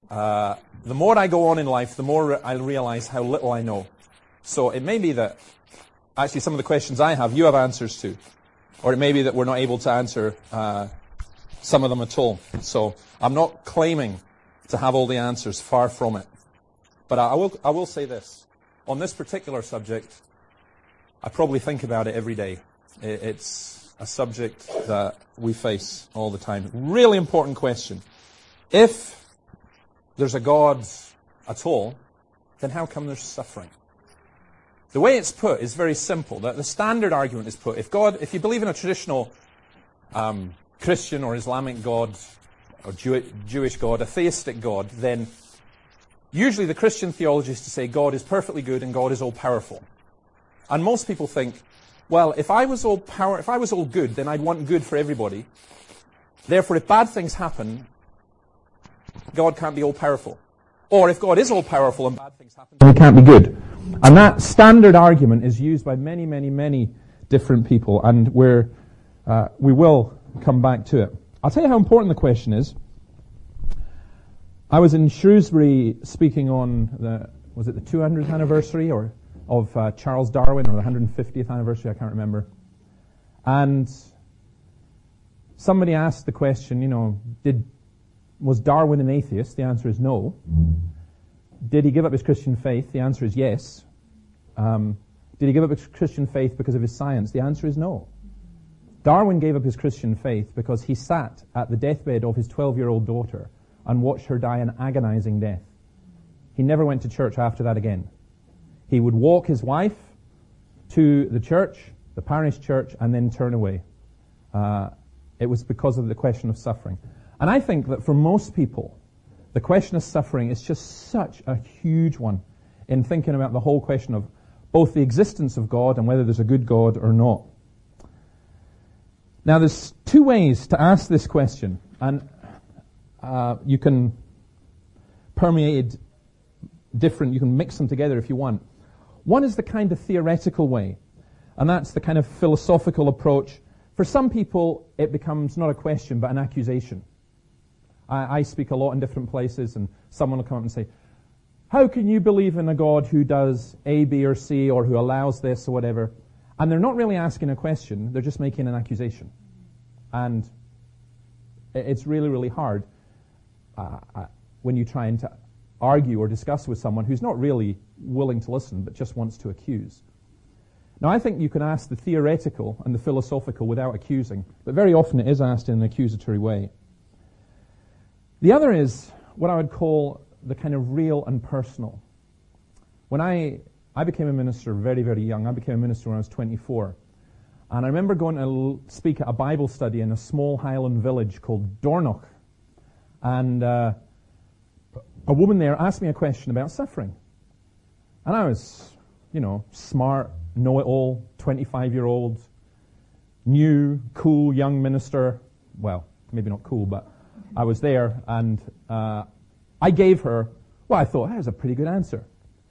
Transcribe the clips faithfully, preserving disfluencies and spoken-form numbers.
uh, the more I go on in life, the more I realize how little I know. So it may be that actually some of the questions I have, you have answers to. Or it may be that we're not able to answer uh, some of them at all. So I'm not claiming to have all the answers, far from it. But I will, I will say this. On this particular subject, I probably think about it every day. It's a subject that we face all the time. Really important question. If there's a God at all, then how come there's suffering? The way it's put is very simple. The, the standard argument is put, if God, if you believe in a traditional um, Christian or Islamic God, or Jew, Jewish God, a theistic God, then usually the Christian theology is to say God is perfectly good and God is all-powerful. And most people think, well, if I was all power, if I was all good, then I'd want good for everybody. Therefore, if bad things happen, God can't be all-powerful. Or if God is all-powerful and bad things happen, then He can't be good. And that standard argument is used by many, many, many different people, and we're, uh, we will come back to it. I'll tell you how important the question is. I was in Shrewsbury speaking on the, was it the two hundredth anniversary or of uh, Charles Darwin, or the one hundred fiftieth anniversary, I can't remember. And somebody asked the question, you know, did was Darwin an atheist? The answer is no. Did he give up his Christian faith? The answer is yes. Um, did he give up his Christian faith because of his science? The answer is no. Darwin gave up his Christian faith because he sat at the deathbed of his twelve-year-old daughter and watched her die an agonizing death. He never went to church after that again. He would walk his wife to the church, the parish church, and then turn away. Uh, it was because of the question of suffering. And I think that for most people, the question of suffering is just such a huge one in thinking about the whole question of both the existence of God and whether there's a good God or not. Now, there's two ways to ask this question, and uh, you can permeate different, you can mix them together if you want. One is the kind of theoretical way, and that's the kind of philosophical approach. For some people, it becomes not a question, but an accusation. I, I speak a lot in different places, and someone will come up and say, how can you believe in a God who does A, B, or C, or who allows this, or whatever? And they're not really asking a question, they're just making an accusation. And it's really, really hard uh, uh, when you try and to argue or discuss with someone who's not really willing to listen, but just wants to accuse. Now, I think you can ask the theoretical and the philosophical without accusing, but very often it is asked in an accusatory way. The other is what I would call the kind of real and personal. When I, I became a minister very, very young, I became a minister when I was twenty-four. And I remember going to speak at a Bible study in a small Highland village called Dornoch. And uh, a woman there asked me a question about suffering. And I was, you know, smart, know-it-all, twenty-five-year-old, new, cool, young minister. Well, maybe not cool, but I was there, and uh, I gave her, well, I thought, that was a pretty good answer.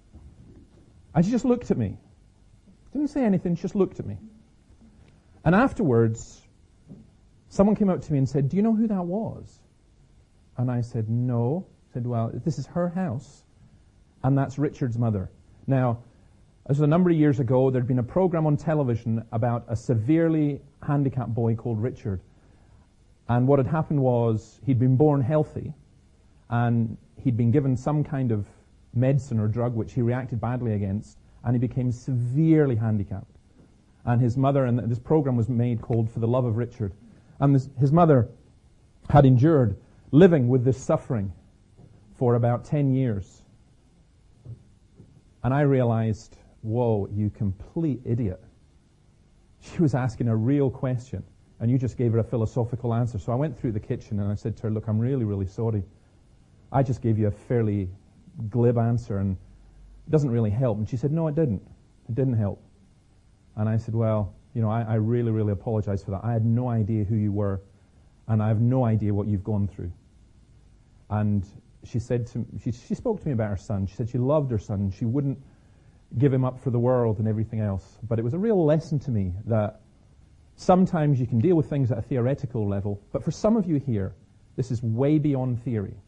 And she just looked at me. Didn't say anything, she just looked at me. And afterwards, someone came up to me and said, do you know who that was? And I said, no. I said, well, this is her house, and that's Richard's mother. Now, this was a number of years ago. There'd been a program on television about a severely handicapped boy called Richard. And what had happened was he'd been born healthy, and he'd been given some kind of medicine or drug which he reacted badly against, and he became severely handicapped. And his mother, and this program was made called For the Love of Richard. And this, his mother had endured living with this suffering for about ten years. And I realized, whoa, you complete idiot. She was asking a real question, and you just gave her a philosophical answer. So I went through the kitchen and I said to her, look, I'm really, really sorry. I just gave you a fairly glib answer, and it doesn't really help. And she said, no, it didn't. It didn't help. And I said, well, you know, I, I really, really apologize for that. I had no idea who you were, and I have no idea what you've gone through. And she said to me, she, she spoke to me about her son. She said she loved her son. She wouldn't give him up for the world and everything else. But it was a real lesson to me that sometimes you can deal with things at a theoretical level, but for some of you here, this is way beyond theory.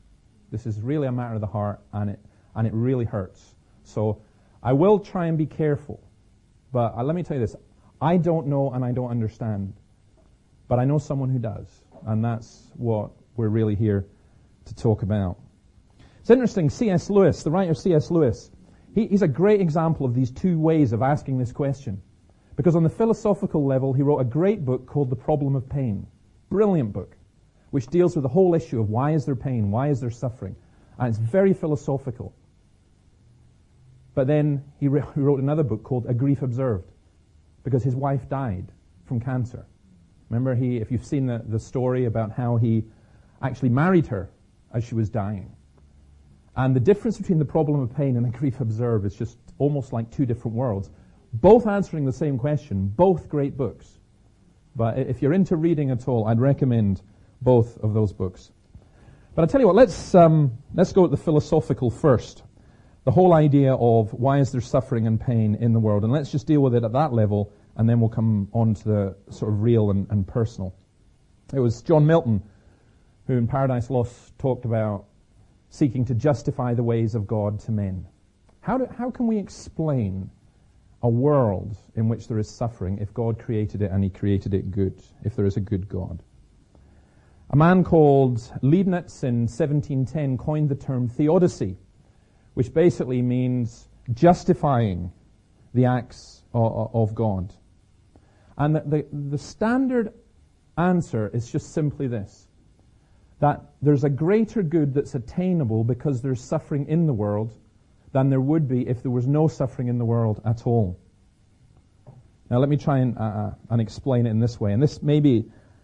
This is really a matter of the heart, and it and it really hurts. So I will try and be careful. But uh, let me tell you this. I don't know and I don't understand. But I know someone who does. And that's what we're really here to talk about. It's interesting, C S Lewis, the writer C S Lewis, he, he's a great example of these two ways of asking this question. Because on the philosophical level, he wrote a great book called The Problem of Pain. Brilliant book, which deals with the whole issue of why is there pain, why is there suffering. And it's very philosophical. But then he, re- he wrote another book called A Grief Observed, because his wife died from cancer. Remember, he, if you've seen the, the story about how he actually married her as she was dying. And the difference between The Problem of Pain and A Grief Observed is just almost like two different worlds. Both answering the same question, both great books. But if you're into reading at all, I'd recommend both of those books. But I'll tell you what, let's, um, let's go at the philosophical first. The whole idea of why is there suffering and pain in the world. And let's just deal with it at that level, and then we'll come on to the sort of real and, and personal. It was John Milton who in Paradise Lost talked about seeking to justify the ways of God to men. How, do, how can we explain a world in which there is suffering if God created it and he created it good, if there is a good God? A man called Leibniz in seventeen ten coined the term theodicy, which basically means justifying the acts of, of God. And the, the, the standard answer is just simply this, that there's a greater good that's attainable because there's suffering in the world than there would be if there was no suffering in the world at all. Now let me try and, uh, and explain it in this way. And this may be,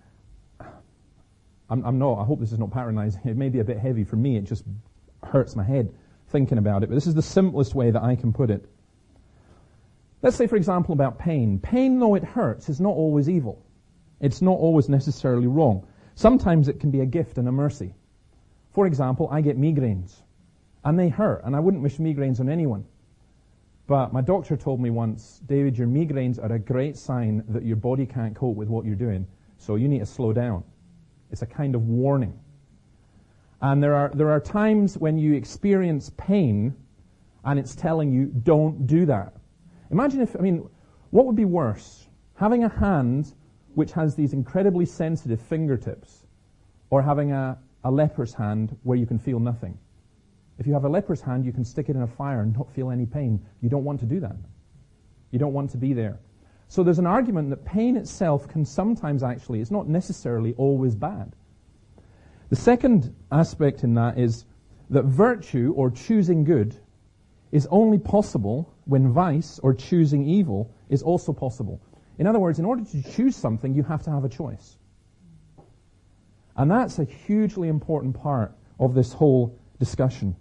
I'm, I'm not, I hope this is not patronizing, it may be a bit heavy for me, it just hurts my head thinking about it, but this is the simplest way that I can put it. Let's say, for example, about pain. Pain, though it hurts, is not always evil. It's not always necessarily wrong. Sometimes it can be a gift and a mercy. For example, I get migraines, and they hurt, and I wouldn't wish migraines on anyone. But my doctor told me once, David, your migraines are a great sign that your body can't cope with what you're doing, so you need to slow down. It's a kind of warning. And there are there are times when you experience pain and it's telling you, don't do that. Imagine if, I mean, what would be worse? Having a hand which has these incredibly sensitive fingertips, or having a, a leper's hand where you can feel nothing. If you have a leper's hand, you can stick it in a fire and not feel any pain. You don't want to do that. You don't want to be there. So there's an argument that pain itself can sometimes actually, it's not necessarily always bad. The second aspect in that is that virtue, or choosing good, is only possible when vice, or choosing evil, is also possible. In other words, in order to choose something, you have to have a choice. And that's a hugely important part of this whole discussion.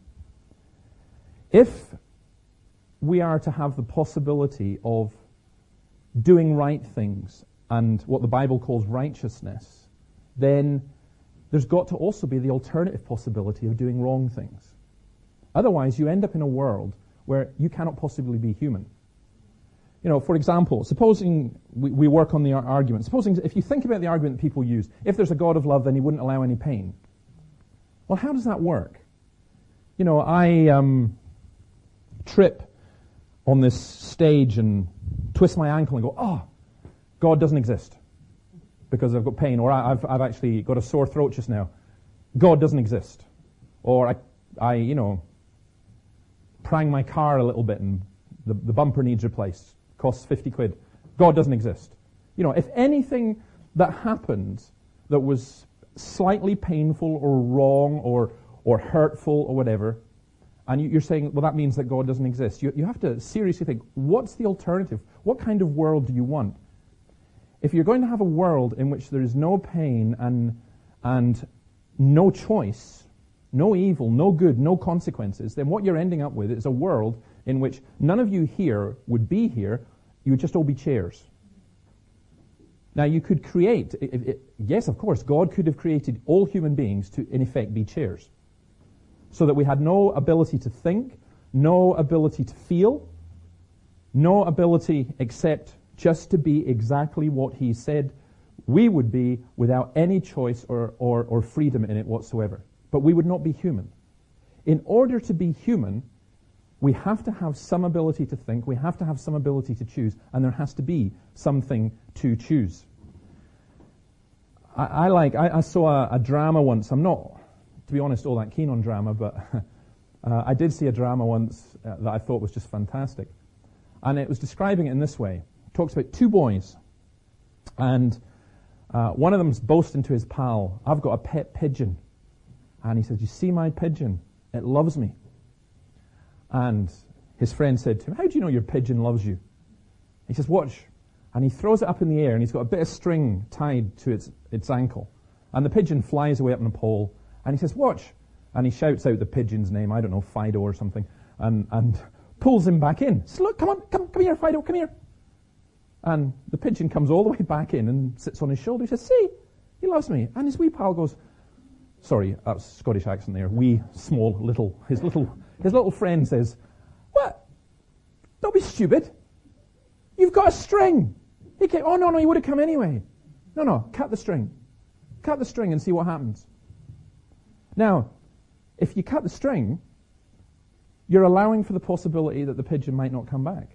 If we are to have the possibility of doing right things and what the Bible calls righteousness, then there's got to also be the alternative possibility of doing wrong things. Otherwise, you end up in a world where you cannot possibly be human. You know, for example, supposing we, we work on the ar- argument, supposing if you think about the argument that people use, if there's a God of love, then he wouldn't allow any pain. Well, how does that work? You know, I um, trip on this stage and twist my ankle and go, oh, God doesn't exist because I've got pain, or I, I've, I've actually got a sore throat just now. God doesn't exist. Or I, I you know, prang my car a little bit and the, the bumper needs replaced. Costs fifty quid. God doesn't exist. You know, if anything that happened that was slightly painful or wrong or or hurtful or whatever, and you, you're saying, well, that means that God doesn't exist. You, you have to seriously think, what's the alternative? What kind of world do you want? If you're going to have a world in which there is no pain and and no choice, no evil, no good, no consequences, then what you're ending up with is a world in which none of you here would be here, you would just all be chairs. Now you could create, it, it, yes, of course, God could have created all human beings to, in effect, be chairs. So that we had no ability to think, no ability to feel, no ability except just to be exactly what he said we would be without any choice or, or, or freedom in it whatsoever. But we would not be human. in order to be human, we have to have some ability to think, we have to have some ability to choose, and there has to be something to choose. I, I like, I, I saw a, a drama once. I'm not, to be honest, all that keen on drama, but uh, I did see a drama once uh, that I thought was just fantastic. And it was describing it in this way. It talks about two boys, and uh, one of them's boasting to his pal, I've got a pet pigeon. And he says, you see my pigeon? It loves me. And his friend said to him, how do you know your pigeon loves you? He says, watch. And he throws it up in the air, and he's got a bit of string tied to its, its ankle. And the pigeon flies away up on a pole. And he says, watch. And he shouts out the pigeon's name, I don't know, Fido or something, and, and pulls him back in. He says, look, come on, come, come here, Fido, come here. And the pigeon comes all the way back in and sits on his shoulder. He says, see, he loves me. And his wee pal goes, sorry, that was Scottish accent there, wee, small, little, his little, his little friend says, what? Don't be stupid. You've got a string. He came, oh, no, no, he would have come anyway. No, no, cut the string. Cut the string and see what happens. Now, if you cut the string, you're allowing for the possibility that the pigeon might not come back.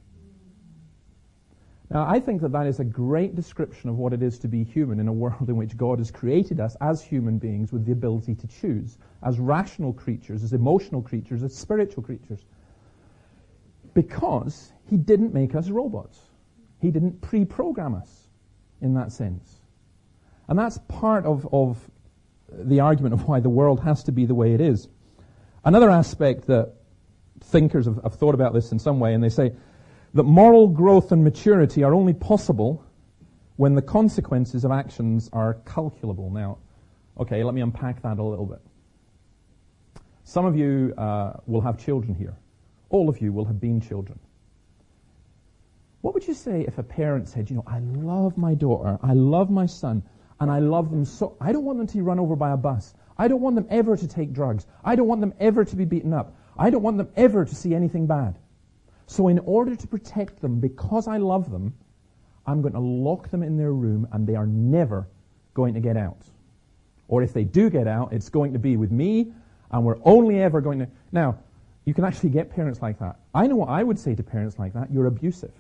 Now, I think that that is a great description of what it is to be human in a world in which God has created us as human beings with the ability to choose, as rational creatures, as emotional creatures, as spiritual creatures. Because He didn't make us robots. He didn't pre-program us in that sense. And that's part of, of the argument of why the world has to be the way it is. Another aspect that thinkers have, have thought about this in some way, and they say that moral growth and maturity are only possible when the consequences of actions are calculable. Now, okay, let me unpack that a little bit. Some of you uh, will have children here. All of you will have been children. What would you say if a parent said, you know, I love my daughter, I love my son, and I love them so, I don't want them to be run over by a bus. I don't want them ever to take drugs. I don't want them ever to be beaten up. I don't want them ever to see anything bad. So in order to protect them, because I love them, I'm going to lock them in their room and they are never going to get out. Or if they do get out, it's going to be with me and we're only ever going to... Now, you can actually get parents like that. I know what I would say to parents like that. You're abusive.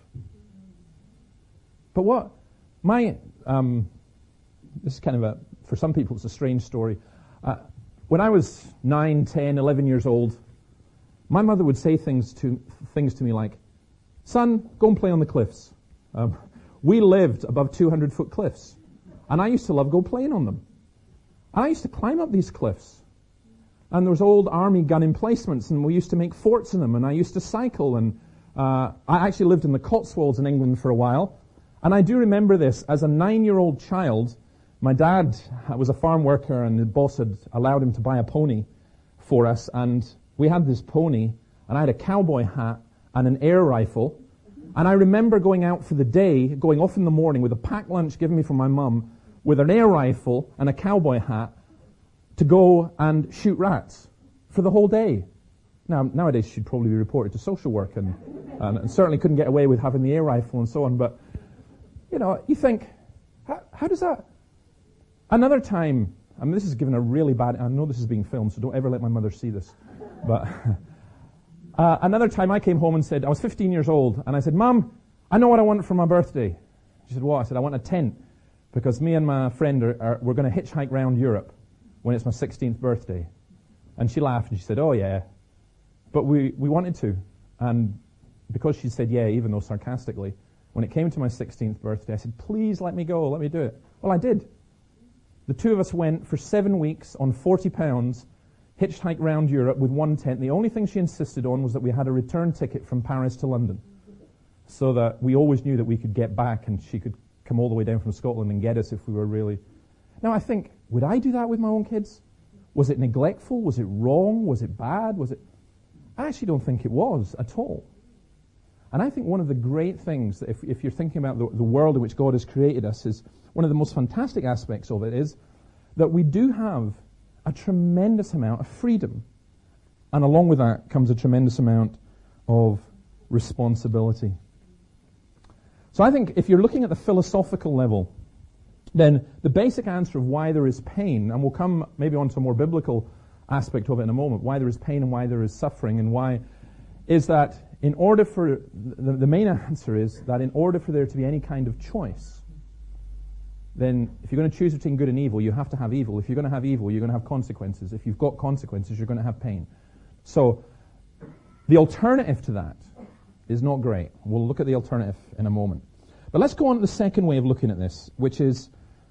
But what... My... Um, this is kind of a... For some people, it's a strange story. Uh, when I was nine, ten, eleven years old, my mother would say things to things to me like, son, go and play on the cliffs. Um, we lived above two hundred foot cliffs. And I used to love go playing on them. And I used to climb up these cliffs. And there was old army gun emplacements, and we used to make forts in them, and I used to cycle. And uh, I actually lived in the Cotswolds in England for a while. And I do remember this. As a nine-year-old child, my dad was a farm worker, and the boss had allowed him to buy a pony for us. And we had this pony, and I had a cowboy hat and an air rifle. And I remember going out for the day, going off in the morning with a packed lunch given me from my mum, with an air rifle and a cowboy hat, to go and shoot rats for the whole day. Now, nowadays she'd probably be reported to social work, and, and, and certainly couldn't get away with having the air rifle and so on. But, you know, you think, how, how does that... Another time, I mean, this is given a really bad... I know this is being filmed, so don't ever let my mother see this. But uh, another time I came home and said, I was fifteen years old, and I said, Mum, I know what I want for my birthday. She said, what? I said, I want a tent, because me and my friend are, are we're going to hitchhike around Europe when it's my sixteenth birthday. And she laughed and she said, oh yeah. But we, we wanted to. And because she said yeah, even though sarcastically, when it came to my sixteenth birthday, I said, please let me go, let me do it. Well, I did. The two of us went for seven weeks on forty pounds, hitchhiked around Europe with one tent. The only thing she insisted on was that we had a return ticket from Paris to London, so that we always knew that we could get back and she could come all the way down from Scotland and get us if we were really... Now I think, would I do that with my own kids? Was it neglectful? Was it wrong? Was it bad? Was it... I actually don't think it was at all. And I think one of the great things, that if, if you're thinking about the, the world in which God has created us, is one of the most fantastic aspects of it is that we do have a tremendous amount of freedom. And along with that comes a tremendous amount of responsibility. So I think if you're looking at the philosophical level, then the basic answer of why there is pain, and we'll come maybe on to a more biblical aspect of it in a moment, why there is pain and why there is suffering, and why is that in order for, the, the main answer is that in order for there to be any kind of choice, then if you're going to choose between good and evil, you have to have evil. If you're going to have evil, you're going to have consequences. If you've got consequences, you're going to have pain. So the alternative to that is not great. We'll look at the alternative in a moment. But let's go on to the second way of looking at this, which is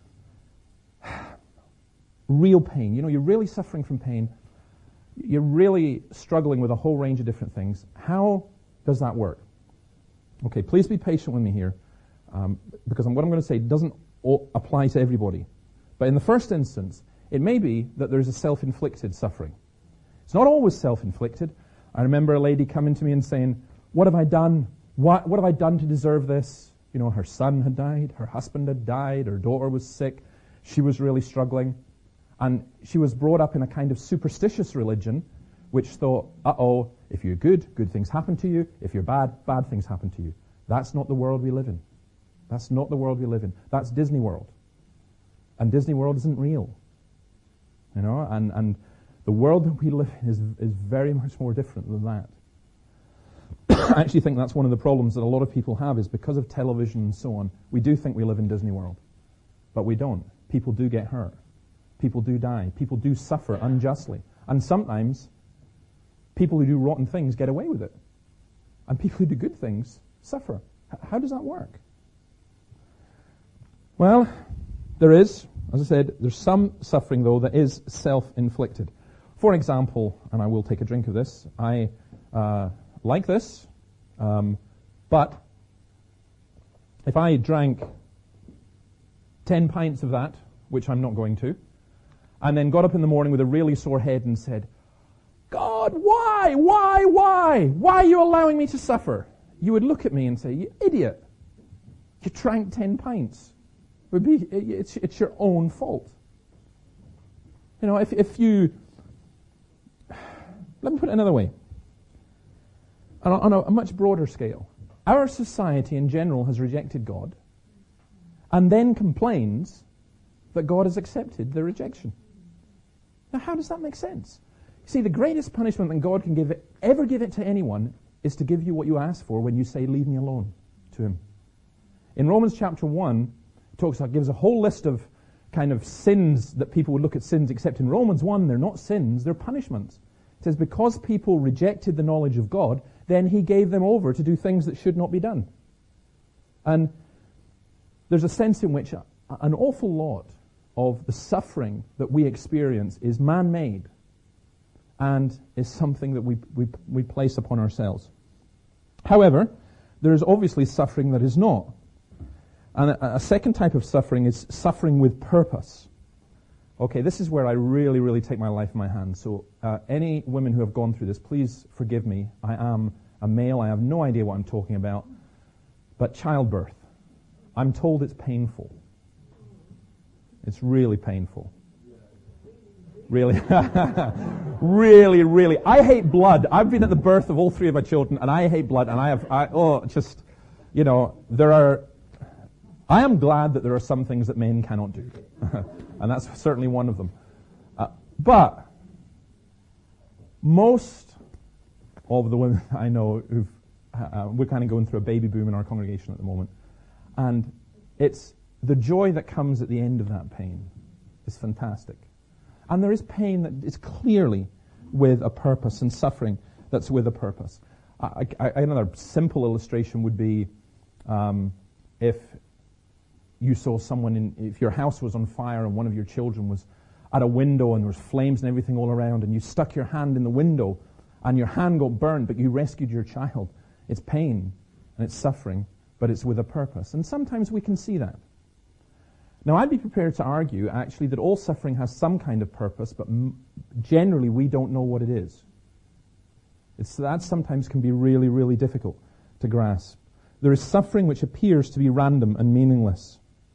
real pain. You know, you're really suffering from pain. You're really struggling with a whole range of different things. How does that work? Okay, please be patient with me here, um, because what I'm going to say doesn't apply to everybody. But in the first instance, it may be that there's a self-inflicted suffering. It's not always self-inflicted. I remember a lady coming to me and saying, what have I done? What, what have I done to deserve this? You know, her son had died, her husband had died, her daughter was sick, she was really struggling. And she was brought up in a kind of superstitious religion which thought, uh-oh, if you're good, good things happen to you. If you're bad, bad things happen to you. That's not the world we live in. That's not the world we live in. That's Disney World. And Disney World isn't real. You know, and, and the world that we live in is, is very much more different than that. I actually think that's one of the problems that a lot of people have, is because of television and so on, we do think we live in Disney World. But we don't. People do get hurt. People do die. People do suffer unjustly. And sometimes people who do rotten things get away with it. And people who do good things suffer. H- how does that work? Well, there is, as I said, there's some suffering, though, that is self-inflicted. For example, and I will take a drink of this, I uh, like this, um, but if I drank ten pints of that, which I'm not going to, and then got up in the morning with a really sore head and said, God, why, why, why? Why are you allowing me to suffer? You would look at me and say, you idiot, you drank ten pints. It would be, it's, it's your own fault. You know, if, if you, let me put it another way, on a, on a, a much broader scale. Our society in general has rejected God and then complains that God has accepted the rejection. Now, how does that make sense? You see, the greatest punishment that God can give it, ever give it to anyone is to give you what you ask for when you say, leave me alone, to Him. In Romans chapter one, it talks about, gives a whole list of kind of sins that people would look at sins, except in Romans one, they're not sins, they're punishments. It says, because people rejected the knowledge of God, then He gave them over to do things that should not be done. And there's a sense in which an awful lot of the suffering that we experience is man-made and is something that we, we, we place upon ourselves. However, there is obviously suffering that is not. And a, a second type of suffering is suffering with purpose. Okay, this is where I really, really take my life in my hands. So uh, any women who have gone through this, please forgive me. I am a male. I have no idea what I'm talking about. But childbirth, I'm told it's painful. It's really painful. Really, really, really. I hate blood. I've been at the birth of all three of my children, and I hate blood. And I have, I, oh, just, you know, there are. I am glad that there are some things that men cannot do, and that's certainly one of them. Uh, but most of the women I know who've, uh, we're kind of going through a baby boom in our congregation at the moment, and it's the joy that comes at the end of that pain is fantastic. And there is pain that is clearly with a purpose, and suffering that's with a purpose. I, I, another simple illustration would be um, if you saw someone, in, if your house was on fire and one of your children was at a window and there was flames and everything all around, and you stuck your hand in the window and your hand got burned, but you rescued your child. It's pain and it's suffering, but it's with a purpose. And sometimes we can see that. Now, I'd be prepared to argue, actually, that all suffering has some kind of purpose, but m- generally we don't know what it is. It's, that sometimes can be really, really difficult to grasp. There is suffering which appears to be random and meaningless.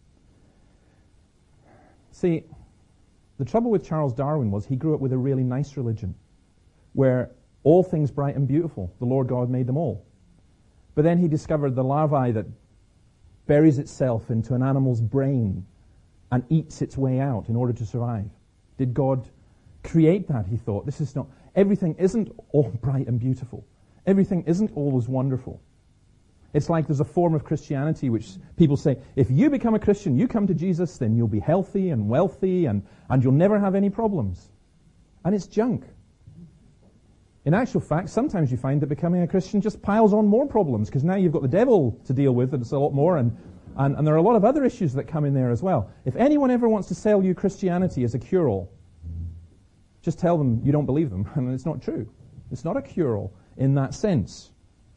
See, the trouble with Charles Darwin was he grew up with a really nice religion, where all things bright and beautiful, the Lord God made them all. But then he discovered the larvae that buries itself into an animal's brain and eats its way out in order to survive. Did God create that, he thought. This is not, everything isn't all bright and beautiful. Everything isn't always wonderful. It's like there's a form of Christianity which people say, if you become a Christian, you come to Jesus, then you'll be healthy and wealthy and, and you'll never have any problems. And it's junk. In actual fact, sometimes you find that becoming a Christian just piles on more problems, because now you've got the devil to deal with, and it's a lot more, and, and, and there are a lot of other issues that come in there as well. If anyone ever wants to sell you Christianity as a cure-all, just tell them you don't believe them, and it's not true. It's not a cure-all in that sense.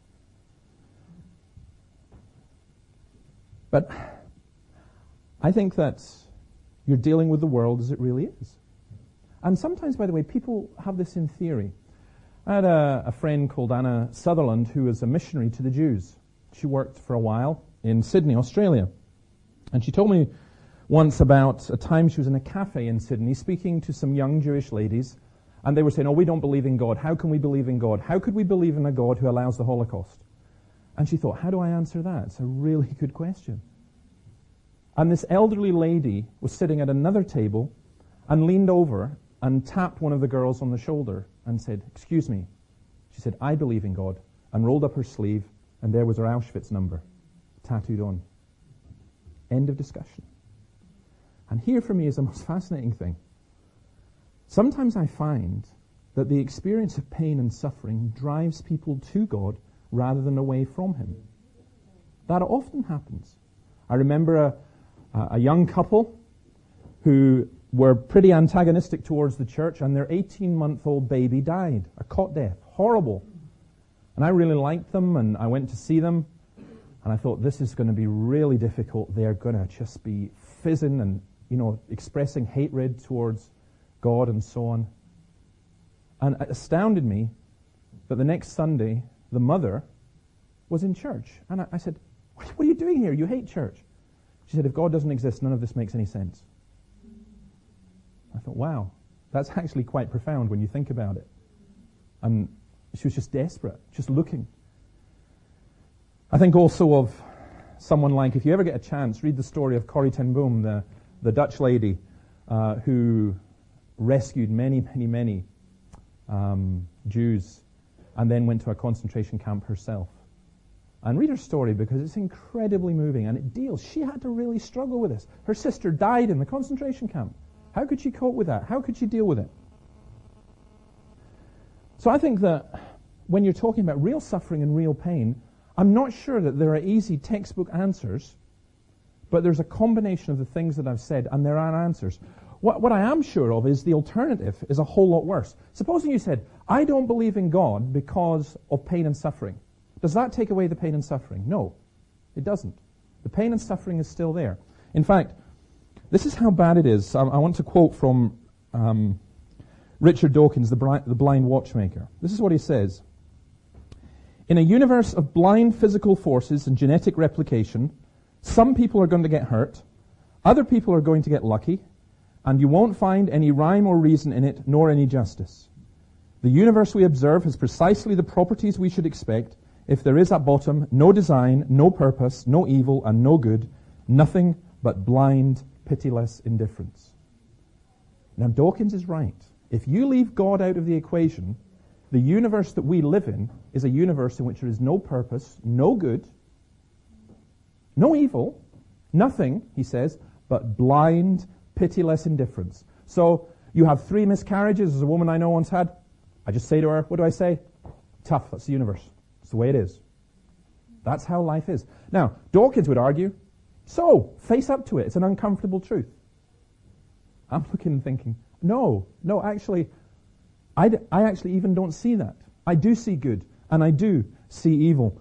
But I think that you're dealing with the world as it really is. And sometimes, by the way, people have this in theory. I had a, a friend called Anna Sutherland who was a missionary to the Jews. She worked for a while in Sydney, Australia. And she told me once about a time she was in a cafe in Sydney speaking to some young Jewish ladies, and they were saying, oh, we don't believe in God. How can we believe in God? How could we believe in a God who allows the Holocaust? And she thought, how do I answer that? It's a really good question. And this elderly lady was sitting at another table and leaned over and tapped one of the girls on the shoulder and said, excuse me. She said, I believe in God, and rolled up her sleeve, and there was her Auschwitz number tattooed on. End of discussion. And here for me is the most fascinating thing. Sometimes I find that the experience of pain and suffering drives people to God rather than away from Him. That often happens. I remember a, a young couple who were pretty antagonistic towards the church, and their eighteen-month-old baby died, a cot death, horrible. And I really liked them, and I went to see them, and I thought, this is going to be really difficult. They're going to just be fizzing and, you know, expressing hatred towards God and so on. And it astounded me that the next Sunday, the mother was in church. And I, I said, what are you doing here? You hate church. She said, if God doesn't exist, none of this makes any sense. I thought, wow, that's actually quite profound when you think about it. And she was just desperate, just looking. I think also of someone like, if you ever get a chance, read the story of Corrie ten Boom, the, the Dutch lady uh, who rescued many, many, many um, Jews and then went to a concentration camp herself. And read her story because it's incredibly moving, and it deals. She had to really struggle with this. Her sister died in the concentration camp. How could she cope with that? How could she deal with it? So I think that when you're talking about real suffering and real pain, I'm not sure that there are easy textbook answers, but there's a combination of the things that I've said, and there are answers. What, what I am sure of is the alternative is a whole lot worse. Supposing you said, I don't believe in God because of pain and suffering. Does that take away the pain and suffering? No, it doesn't. The pain and suffering is still there. In fact, this is how bad it is. I, I want to quote from um, Richard Dawkins, the, bri- the blind watchmaker. This is what he says. In a universe of blind physical forces and genetic replication, some people are going to get hurt, other people are going to get lucky, and you won't find any rhyme or reason in it, nor any justice. The universe we observe has precisely the properties we should expect if there is at bottom no design, no purpose, no evil, and no good, nothing but blind, pitiless indifference. Now, Dawkins is right. If you leave God out of the equation, the universe that we live in is a universe in which there is no purpose, no good, no evil, nothing, he says, but blind, pitiless indifference. So you have three miscarriages, as a woman I know once had. I just say to her, what do I say? Tough, that's the universe. It's the way it is. That's how life is. Now, Dawkins would argue, so, face up to it. It's an uncomfortable truth. I'm looking and thinking, no, no, actually, I, d- I actually even don't see that. I do see good, and I do see evil.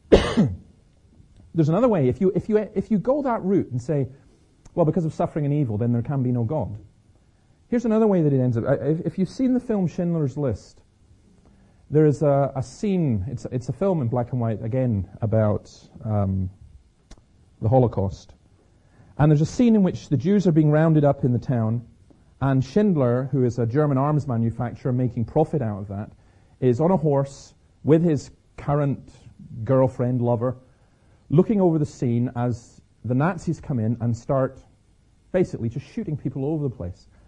There's another way. If you, if you, if you go that route and say, well, because of suffering and evil, then there can be no God. Here's another way that it ends up. If, if you've seen the film Schindler's List, there is a, a scene, it's, it's a film in black and white, again, about um, the Holocaust. And there's a scene in which the Jews are being rounded up in the town, and Schindler, who is a German arms manufacturer making profit out of that, is on a horse with his current girlfriend, lover, looking over the scene as the Nazis come in and start basically just shooting people all over the place.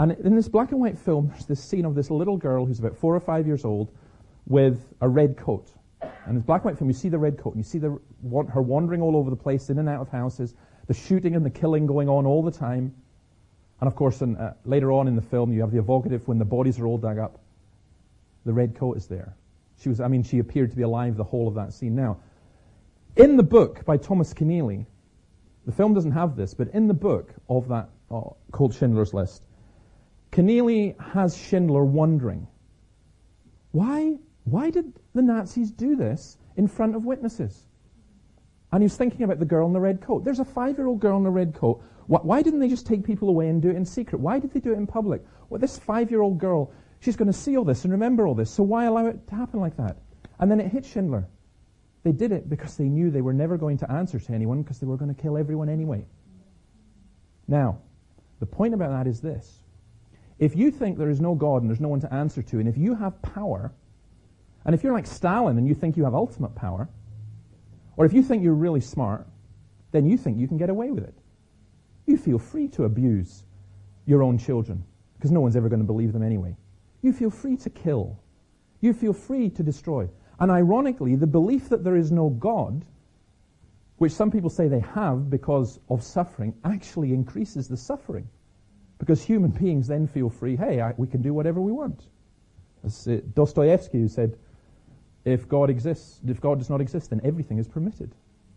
And in this black and white film, there's this scene of this little girl who's about four or five years old with a red coat. And in this black and white film, you see the red coat, and you see the, her wandering all over the place, in and out of houses, the shooting and the killing going on all the time. And of course, in, uh, later on in the film, you have the evocative when the bodies are all dug up. The red coat is there. She was, I mean, she appeared to be alive the whole of that scene. Now, in the book by Thomas Keneally, the film doesn't have this, but in the book of that uh, called Schindler's List, Keneally has Schindler wondering, why, why did the Nazis do this in front of witnesses? And he was thinking about the girl in the red coat. There's a five-year-old girl in the red coat. Why didn't they just take people away and do it in secret? Why did they do it in public? Well, this five-year-old girl, she's going to see all this and remember all this, so why allow it to happen like that? And then it hit Schindler. They did it because they knew they were never going to answer to anyone because they were going to kill everyone anyway. Now, the point about that is this. If you think there is no God and there's no one to answer to, and if you have power, and if you're like Stalin and you think you have ultimate power, or if you think you're really smart, then you think you can get away with it. You feel free to abuse your own children because no one's ever going to believe them anyway. You feel free to kill. You feel free to destroy. And ironically, the belief that there is no God, which some people say they have because of suffering, actually increases the suffering. Because human beings then feel free, hey, I, we can do whatever we want. It's uh, Dostoevsky who said, if God exists, if God does not exist, then everything is permitted.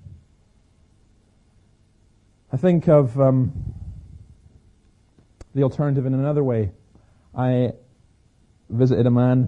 I think of um, the alternative in another way. I visited a man.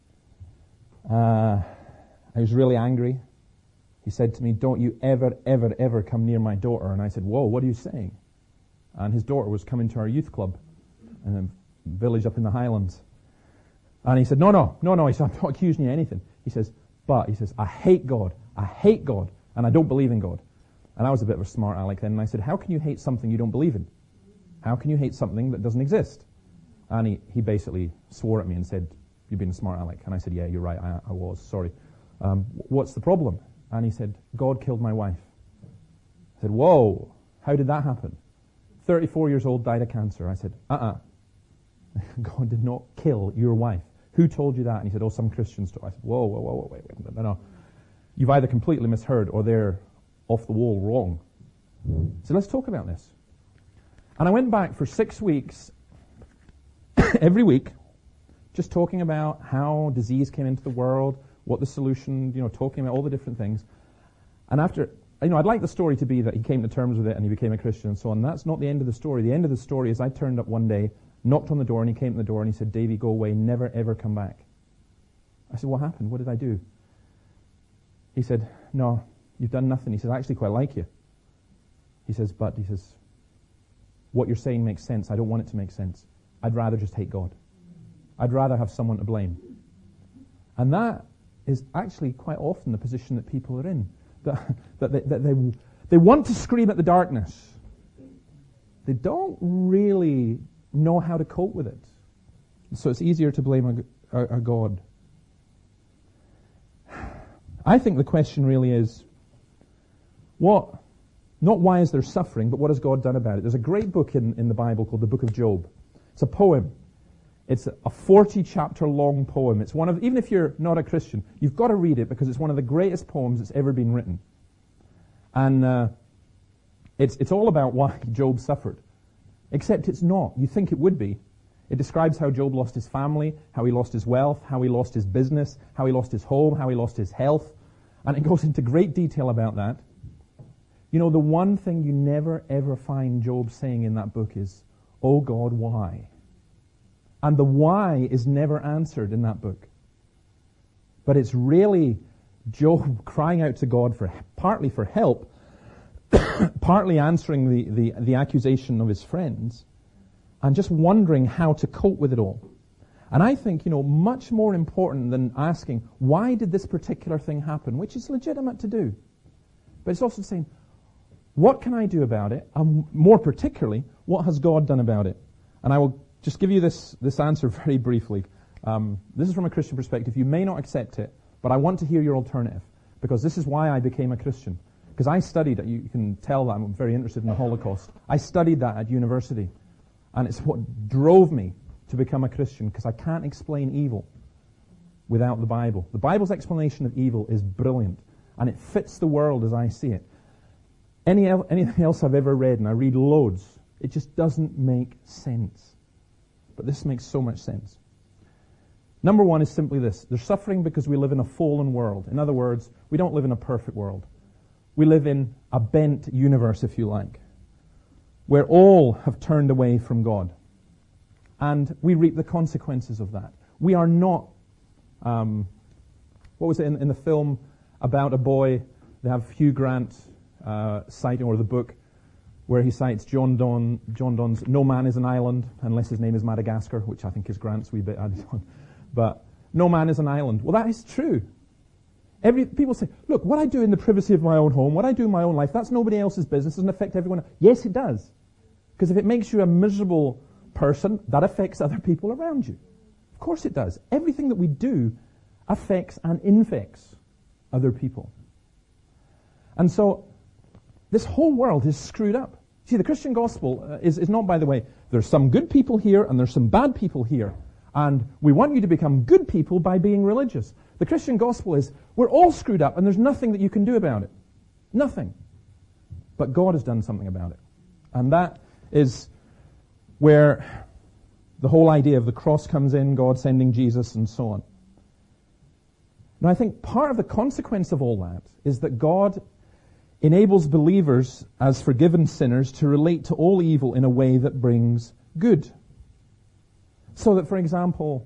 Uh, I was really angry. He said to me, don't you ever, ever, ever come near my daughter. And I said, whoa, what are you saying? And his daughter was coming to our youth club in a village up in the Highlands. And he said, no, no, no, no. He said, I'm not accusing you of anything. He says, but, he says, I hate God. I hate God. And I don't believe in God. And I was a bit of a smart aleck then. And I said, how can you hate something you don't believe in? How can you hate something that doesn't exist? And he, he basically swore at me and said, you've been a smart aleck. And I said, yeah, you're right. I, I was. Sorry. Um, what's the problem? And he said, God killed my wife. I said, whoa, how did that happen? thirty-four years old, died of cancer. I said, uh-uh. God did not kill your wife. Who told you that? And he said, oh, some Christians told. I said, whoa, whoa, whoa, whoa, wait, wait, no, no. You've either completely misheard or they're off the wall wrong. So let's talk about this. And I went back for six weeks, every week, just talking about how disease came into the world, what the solution, you know, talking about all the different things. And after, you know, I'd like the story to be that he came to terms with it and he became a Christian and so on. That's not the end of the story. The end of the story is I turned up one day, knocked on the door, and he came to the door and he said, Davey, go away, never ever come back. I said, what happened? What did I do? He said, no, you've done nothing. He says, I actually quite like you. He says, but, he says, what you're saying makes sense. I don't want it to make sense. I'd rather just hate God. I'd rather have someone to blame. And that is actually quite often the position that people are in. That, that, they, that they, they want to scream at the darkness. They don't really know how to cope with it. So it's easier to blame a, a, a God. I think the question really is, what, not why is there suffering, but what has God done about it? There's a great book in, in the Bible called the Book of Job. It's a poem. It's a forty-chapter long poem. It's one of, even if you're not a Christian, you've got to read it because it's one of the greatest poems that's ever been written. And uh, it's it's all about why Job suffered. Except it's not. You think it would be. It describes how Job lost his family, how he lost his wealth, how he lost his business, how he lost his home, how he lost his health. And it goes into great detail about that. You know, the one thing you never ever find Job saying in that book is, oh God, why? And the why is never answered in that book. But it's really Job crying out to God for partly for help, partly answering the, the, the accusation of his friends, and just wondering how to cope with it all. And I think, you know, much more important than asking, why did this particular thing happen, which is legitimate to do. But it's also saying, what can I do about it? And more particularly, what has God done about it? And I will just give you this, this answer very briefly. Um, this is from a Christian perspective. You may not accept it, but I want to hear your alternative, because this is why I became a Christian. Because I studied, you can tell that I'm very interested in the Holocaust. I studied that at university. And it's what drove me to become a Christian, because I can't explain evil without the Bible. The Bible's explanation of evil is brilliant, and it fits the world as I see it. Any el- anything else I've ever read, and I read loads, it just doesn't make sense. But this makes so much sense. Number one is simply this. There's suffering because we live in a fallen world. In other words, we don't live in a perfect world. We live in a bent universe, if you like, where all have turned away from God. And we reap the consequences of that. We are not, um, what was it in, in the film about a boy, they have Hugh Grant uh, citing, or the book, where he cites John Donne, John Donne's No Man is an Island, unless his name is Madagascar, which I think is Grant's wee bit added on. But no man is an island. Well, that is true. Every, people say, look, what I do in the privacy of my own home, what I do in my own life, that's nobody else's business, doesn't affect everyone else. Yes, it does. Because if it makes you a miserable person, that affects other people around you. Of course it does. Everything that we do affects and infects other people. And so, this whole world is screwed up. See, the Christian gospel uh, is, is not, by the way, there's some good people here and there's some bad people here. And we want you to become good people by being religious. The Christian gospel is, we're all screwed up and there's nothing that you can do about it. Nothing. But God has done something about it. And that is where the whole idea of the cross comes in, God sending Jesus and so on. Now I think part of the consequence of all that is that God enables believers as forgiven sinners to relate to all evil in a way that brings good. So that, for example,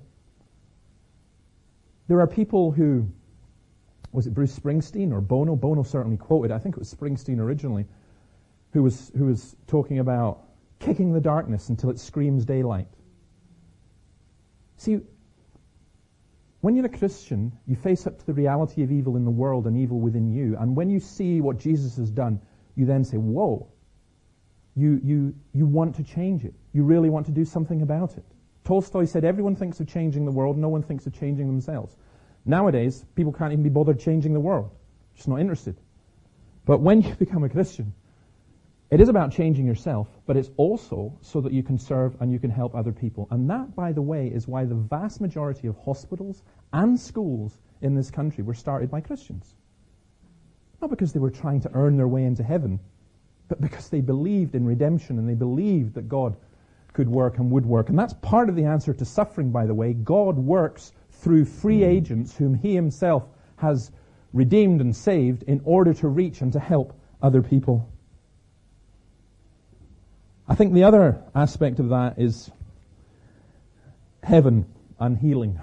there are people who, was it Bruce Springsteen or Bono? Bono certainly quoted, I think it was Springsteen originally, who was who was talking about kicking the darkness until it screams daylight. See, when you're a Christian, you face up to the reality of evil in the world and evil within you, and when you see what Jesus has done, you then say, whoa, you you you want to change it. You really want to do something about it. Tolstoy said, everyone thinks of changing the world, no one thinks of changing themselves. Nowadays, people can't even be bothered changing the world. Just not interested. But when you become a Christian, it is about changing yourself, but it's also so that you can serve and you can help other people. And that, by the way, is why the vast majority of hospitals and schools in this country were started by Christians. Not because they were trying to earn their way into heaven, but because they believed in redemption and they believed that God could work and would work. And that's part of the answer to suffering, by the way. God works through free agents whom He Himself has redeemed and saved in order to reach and to help other people. I think the other aspect of that is heaven and healing.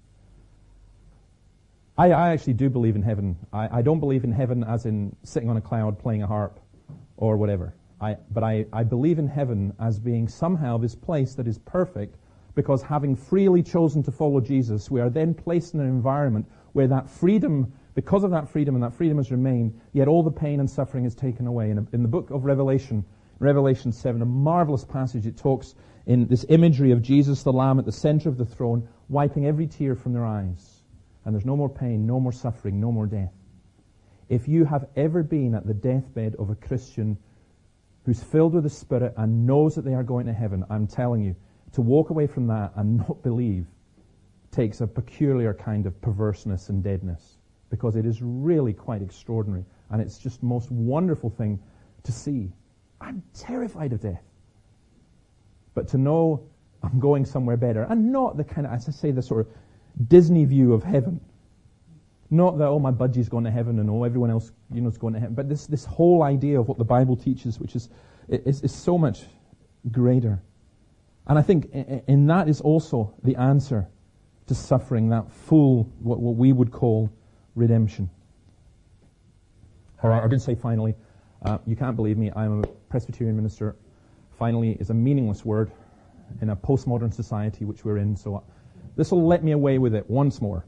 I, I actually do believe in heaven. I, I don't believe in heaven as in sitting on a cloud playing a harp or whatever. I, but I, I believe in heaven as being somehow this place that is perfect, because having freely chosen to follow Jesus, we are then placed in an environment where that freedom, because of that freedom, and that freedom has remained, yet all the pain and suffering is taken away. In, a, in the book of Revelation, Revelation seven, a marvelous passage, it talks in this imagery of Jesus the Lamb at the center of the throne, wiping every tear from their eyes. And there's no more pain, no more suffering, no more death. If you have ever been at the deathbed of a Christian who's filled with the Spirit and knows that they are going to heaven, I'm telling you, to walk away from that and not believe takes a peculiar kind of perverseness and deadness, because it is really quite extraordinary, and it's just the most wonderful thing to see. I'm terrified of death. But to know I'm going somewhere better, and not the kind of, as I say, the sort of Disney view of heaven. Not that, oh, my budgie's going to heaven and oh, everyone else, you know, is going to heaven. But this this whole idea of what the Bible teaches, which is is, is so much greater. And I think in, in that is also the answer to suffering, that full, what, what we would call redemption. All right, I did say finally, uh, you can't believe me, I'm a Presbyterian minister. Finally is a meaningless word in a postmodern society which we're in, so this will let me away with it once more.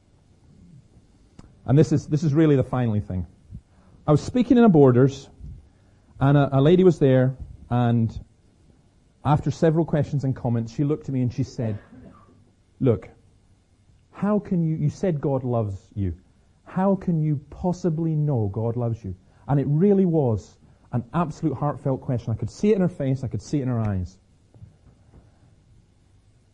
And this is this is really the finally thing. I was speaking in a Borders, and a, a lady was there, and after several questions and comments, she looked at me and she said, look, how can you, you said God loves you. How can you possibly know God loves you? And it really was an absolute heartfelt question. I could see it in her face, I could see it in her eyes.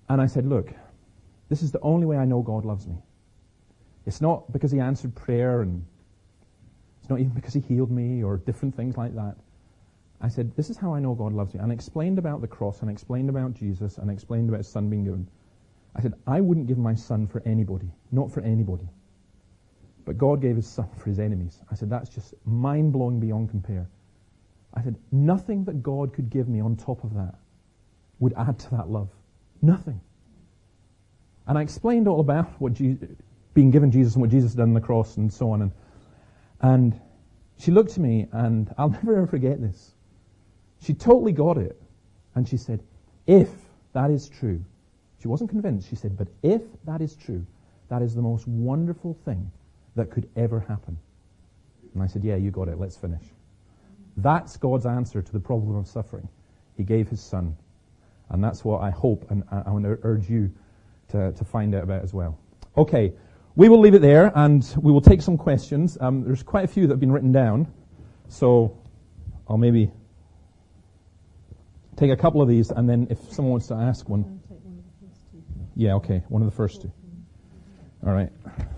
And I said, look, this is the only way I know God loves me. It's not because he answered prayer, and it's not even because he healed me or different things like that. I said, this is how I know God loves me. And I explained about the cross, and I explained about Jesus, and I explained about his son being given. I said, I wouldn't give my son for anybody, not for anybody. But God gave his son for his enemies. I said, that's just mind-blowing beyond compare. I said, nothing that God could give me on top of that would add to that love. Nothing. And I explained all about what Jesus, being given Jesus and what Jesus had done on the cross and so on. And, and she looked at me, and I'll never ever forget this. She totally got it. And she said, if that is true, she wasn't convinced, she said, but if that is true, that is the most wonderful thing that could ever happen. And I said, yeah, you got it, let's finish. That's God's answer to the problem of suffering. He gave his son. And that's what I hope, and I want to urge you to, to find out about as well. Okay, we will leave it there, and we will take some questions. Um, there's quite a few that have been written down, so I'll maybe take a couple of these, and then if someone wants to ask one. Yeah, okay, one of the first two. All right.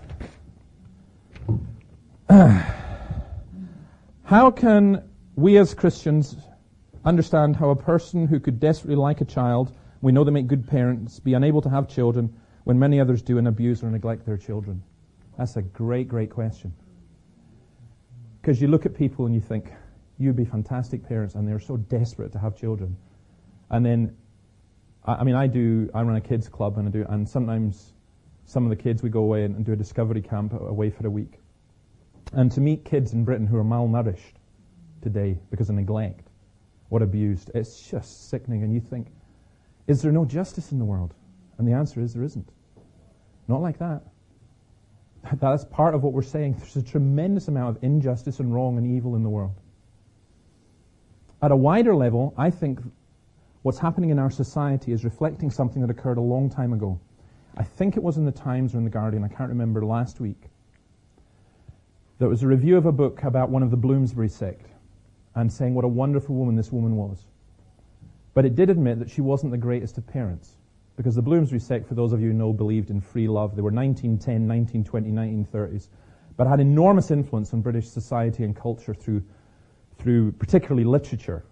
How can we as Christians understand how a person who could desperately like a child, we know they make good parents, be unable to have children when many others do and abuse or neglect their children? That's a great, great question. Because you look at people and you think, you'd be fantastic parents, and they're so desperate to have children. And then, I mean, I do, I run a kids club, and I do, and sometimes some of the kids, we go away and do a discovery camp away for a week. And to meet kids in Britain who are malnourished today because of neglect or abused, it's just sickening. And you think, is there no justice in the world? And the answer is there isn't. Not like that. That's part of what we're saying. There's a tremendous amount of injustice and wrong and evil in the world. At a wider level, I think what's happening in our society is reflecting something that occurred a long time ago. I think it was in the Times or in the Guardian, I can't remember, last week. There was a review of a book about one of the Bloomsbury sect and saying what a wonderful woman this woman was. But it did admit that she wasn't the greatest of parents, because the Bloomsbury sect, for those of you who know, believed in free love. They were nineteen ten, nineteen twenty, nineteen thirties, but had enormous influence on British society and culture through, through particularly literature.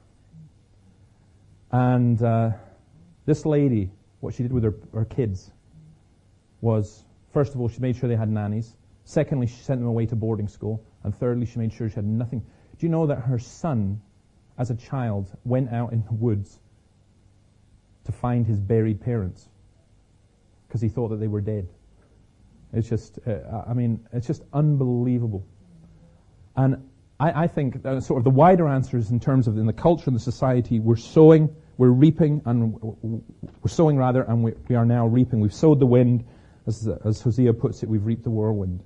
And uh, this lady, what she did with her, her kids was, first of all, she made sure they had nannies. Secondly, she sent them away to boarding school. And thirdly, she made sure she had nothing. Do you know that her son, as a child, went out in the woods to find his buried parents because he thought that they were dead? It's just, uh, I mean, it's just unbelievable. And I, I think uh, sort of the wider answer is in terms of in the culture and the society, we're sowing, we're reaping, and we're sowing rather, and we, we are now reaping. We've sowed the wind, as, as Hosea puts it, we've reaped the whirlwind.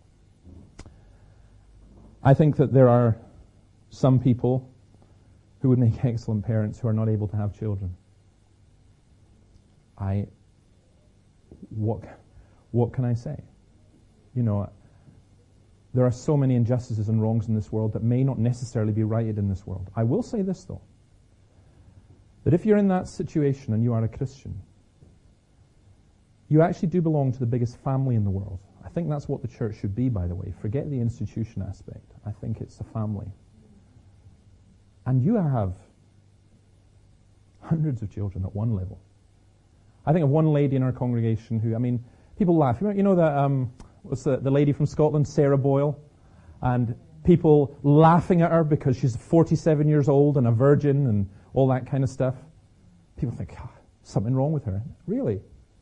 I think that there are some people who would make excellent parents who are not able to have children. I, what, what can I say? You know, there are so many injustices and wrongs in this world that may not necessarily be righted in this world. I will say this, though, that if you're in that situation and you are a Christian, you actually do belong to the biggest family in the world. I think that's what the church should be, by the way. Forget the institution aspect. I think it's a family. And you have hundreds of children at one level. I think of one lady in our congregation who, I mean, people laugh. You know, you know the, um, what's the, the lady from Scotland, Sarah Boyle? And people laughing at her because she's forty-seven years old and a virgin and all that kind of stuff. People think, oh, something wrong with her. Really?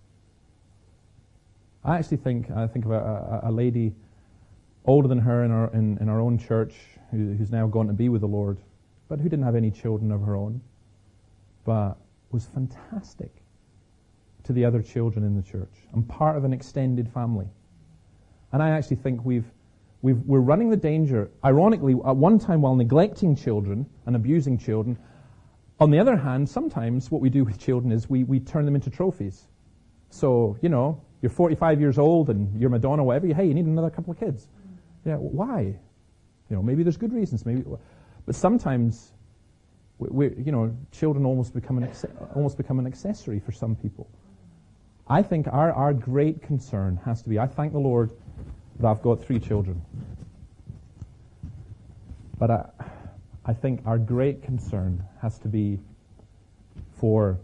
I actually think, I think of a, a, a lady older than her in our, in, in our own church who, who's now gone to be with the Lord, but who didn't have any children of her own, but was fantastic to the other children in the church and part of an extended family. And I actually think we've, we've, we're running the danger, ironically, at one time while neglecting children and abusing children. On the other hand, sometimes what we do with children is we, we turn them into trophies. So, you know, you're forty-five years old and you're Madonna, whatever. Hey, you need another couple of kids. Yeah, why? You know, maybe there's good reasons. Maybe, but sometimes, we, we, you know, children almost become an almost become an accessory for some people. I think our, our great concern has to be, I thank the Lord that I've got three children. But I, I think our great concern has to be for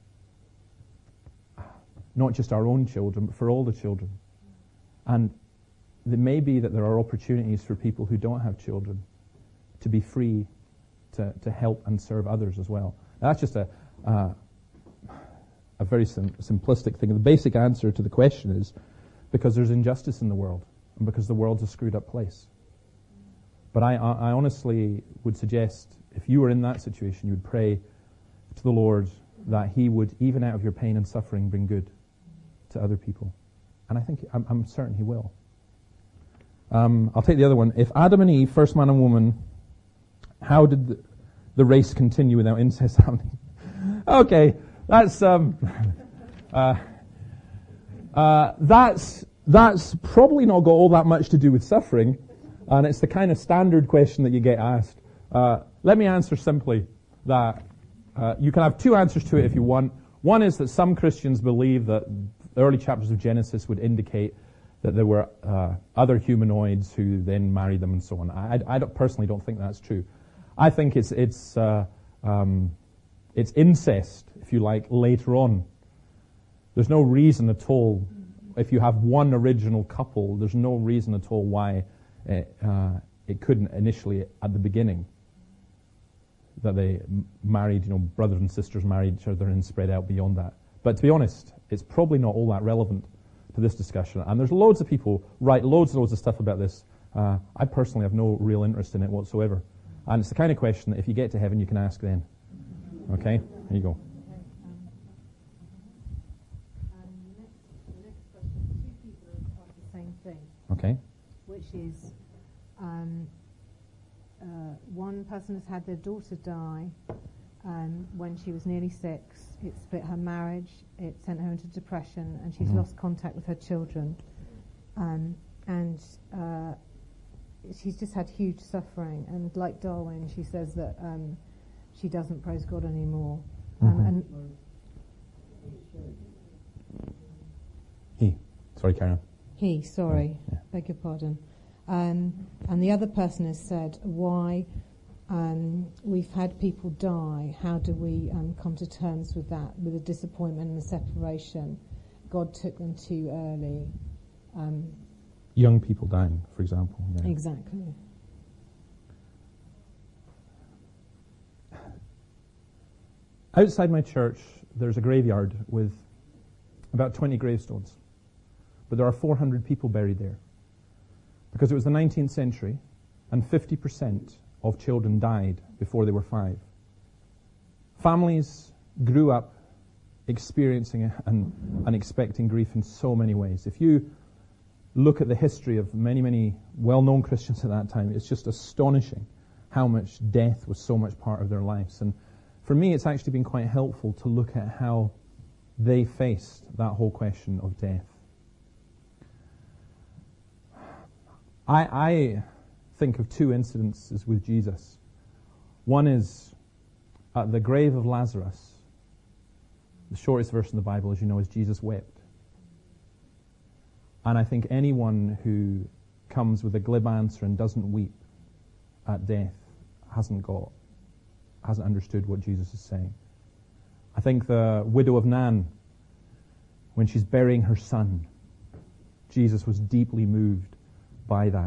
not just our own children, but for all the children. And it may be that there are opportunities for people who don't have children to be free to, to help and serve others as well. Now, that's just a uh, a very sim- simplistic thing. The basic answer to the question is because there's injustice in the world and because the world's a screwed up place. But I, I, I honestly would suggest if you were in that situation, you would pray to the Lord that He would, even out of your pain and suffering, bring good to other people. And I think, I'm, I'm certain He will. Um, I'll take the other one. If Adam and Eve, first man and woman, how did the, the race continue without incest happening? Okay, that's um, uh, uh, that's that's probably not got all that much to do with suffering, and it's the kind of standard question that you get asked. Uh, let me answer simply that uh, you can have two answers to it if you want. One is that some Christians believe that the early chapters of Genesis would indicate that there were uh, other humanoids who then married them and so on. I, I don't, personally don't think that's true. I think it's it's uh, um, it's incest, if you like, later on. There's no reason at all, if you have one original couple, there's no reason at all why it, uh, it couldn't initially at the beginning that they m- married, you know, brothers and sisters married each other and spread out beyond that. But to be honest, it's probably not all that relevant to this discussion. And there's loads of people write loads and loads of stuff about this. Uh, I personally have no real interest in it whatsoever. And it's the kind of question that if you get to heaven, you can ask then. Okay? Here you go. Thing, okay. Which is um, uh, one person has had their daughter die um, when she was nearly six. It split her marriage, it sent her into depression, and she's mm-hmm. lost contact with her children. Um, and uh, she's just had huge suffering. And like Darwin, she says that um, she doesn't praise God anymore. Mm-hmm. Um, and he, sorry, Karen. He, sorry, yeah. beg your pardon. Um, and the other person has said, why um, we've had people die, how do we um, come to terms with that, with the disappointment and the separation? God took them too early. Um, Young people dying, for example. Yeah. Exactly. Outside my church, there's a graveyard with about twenty gravestones. But there are four hundred people buried there. Because it was the nineteenth century, and fifty percent of children died before they were five. Families grew up experiencing and, and expecting grief in so many ways. If you look at the history of many, many well-known Christians at that time, it's just astonishing how much death was so much part of their lives. And for me, it's actually been quite helpful to look at how they faced that whole question of death. I, I think of two incidences with Jesus. One is at the grave of Lazarus. The shortest verse in the Bible, as you know, is Jesus wept. And I think anyone who comes with a glib answer and doesn't weep at death hasn't got, hasn't understood what Jesus is saying. I think the widow of Nain, when she's burying her son, Jesus was deeply moved by that.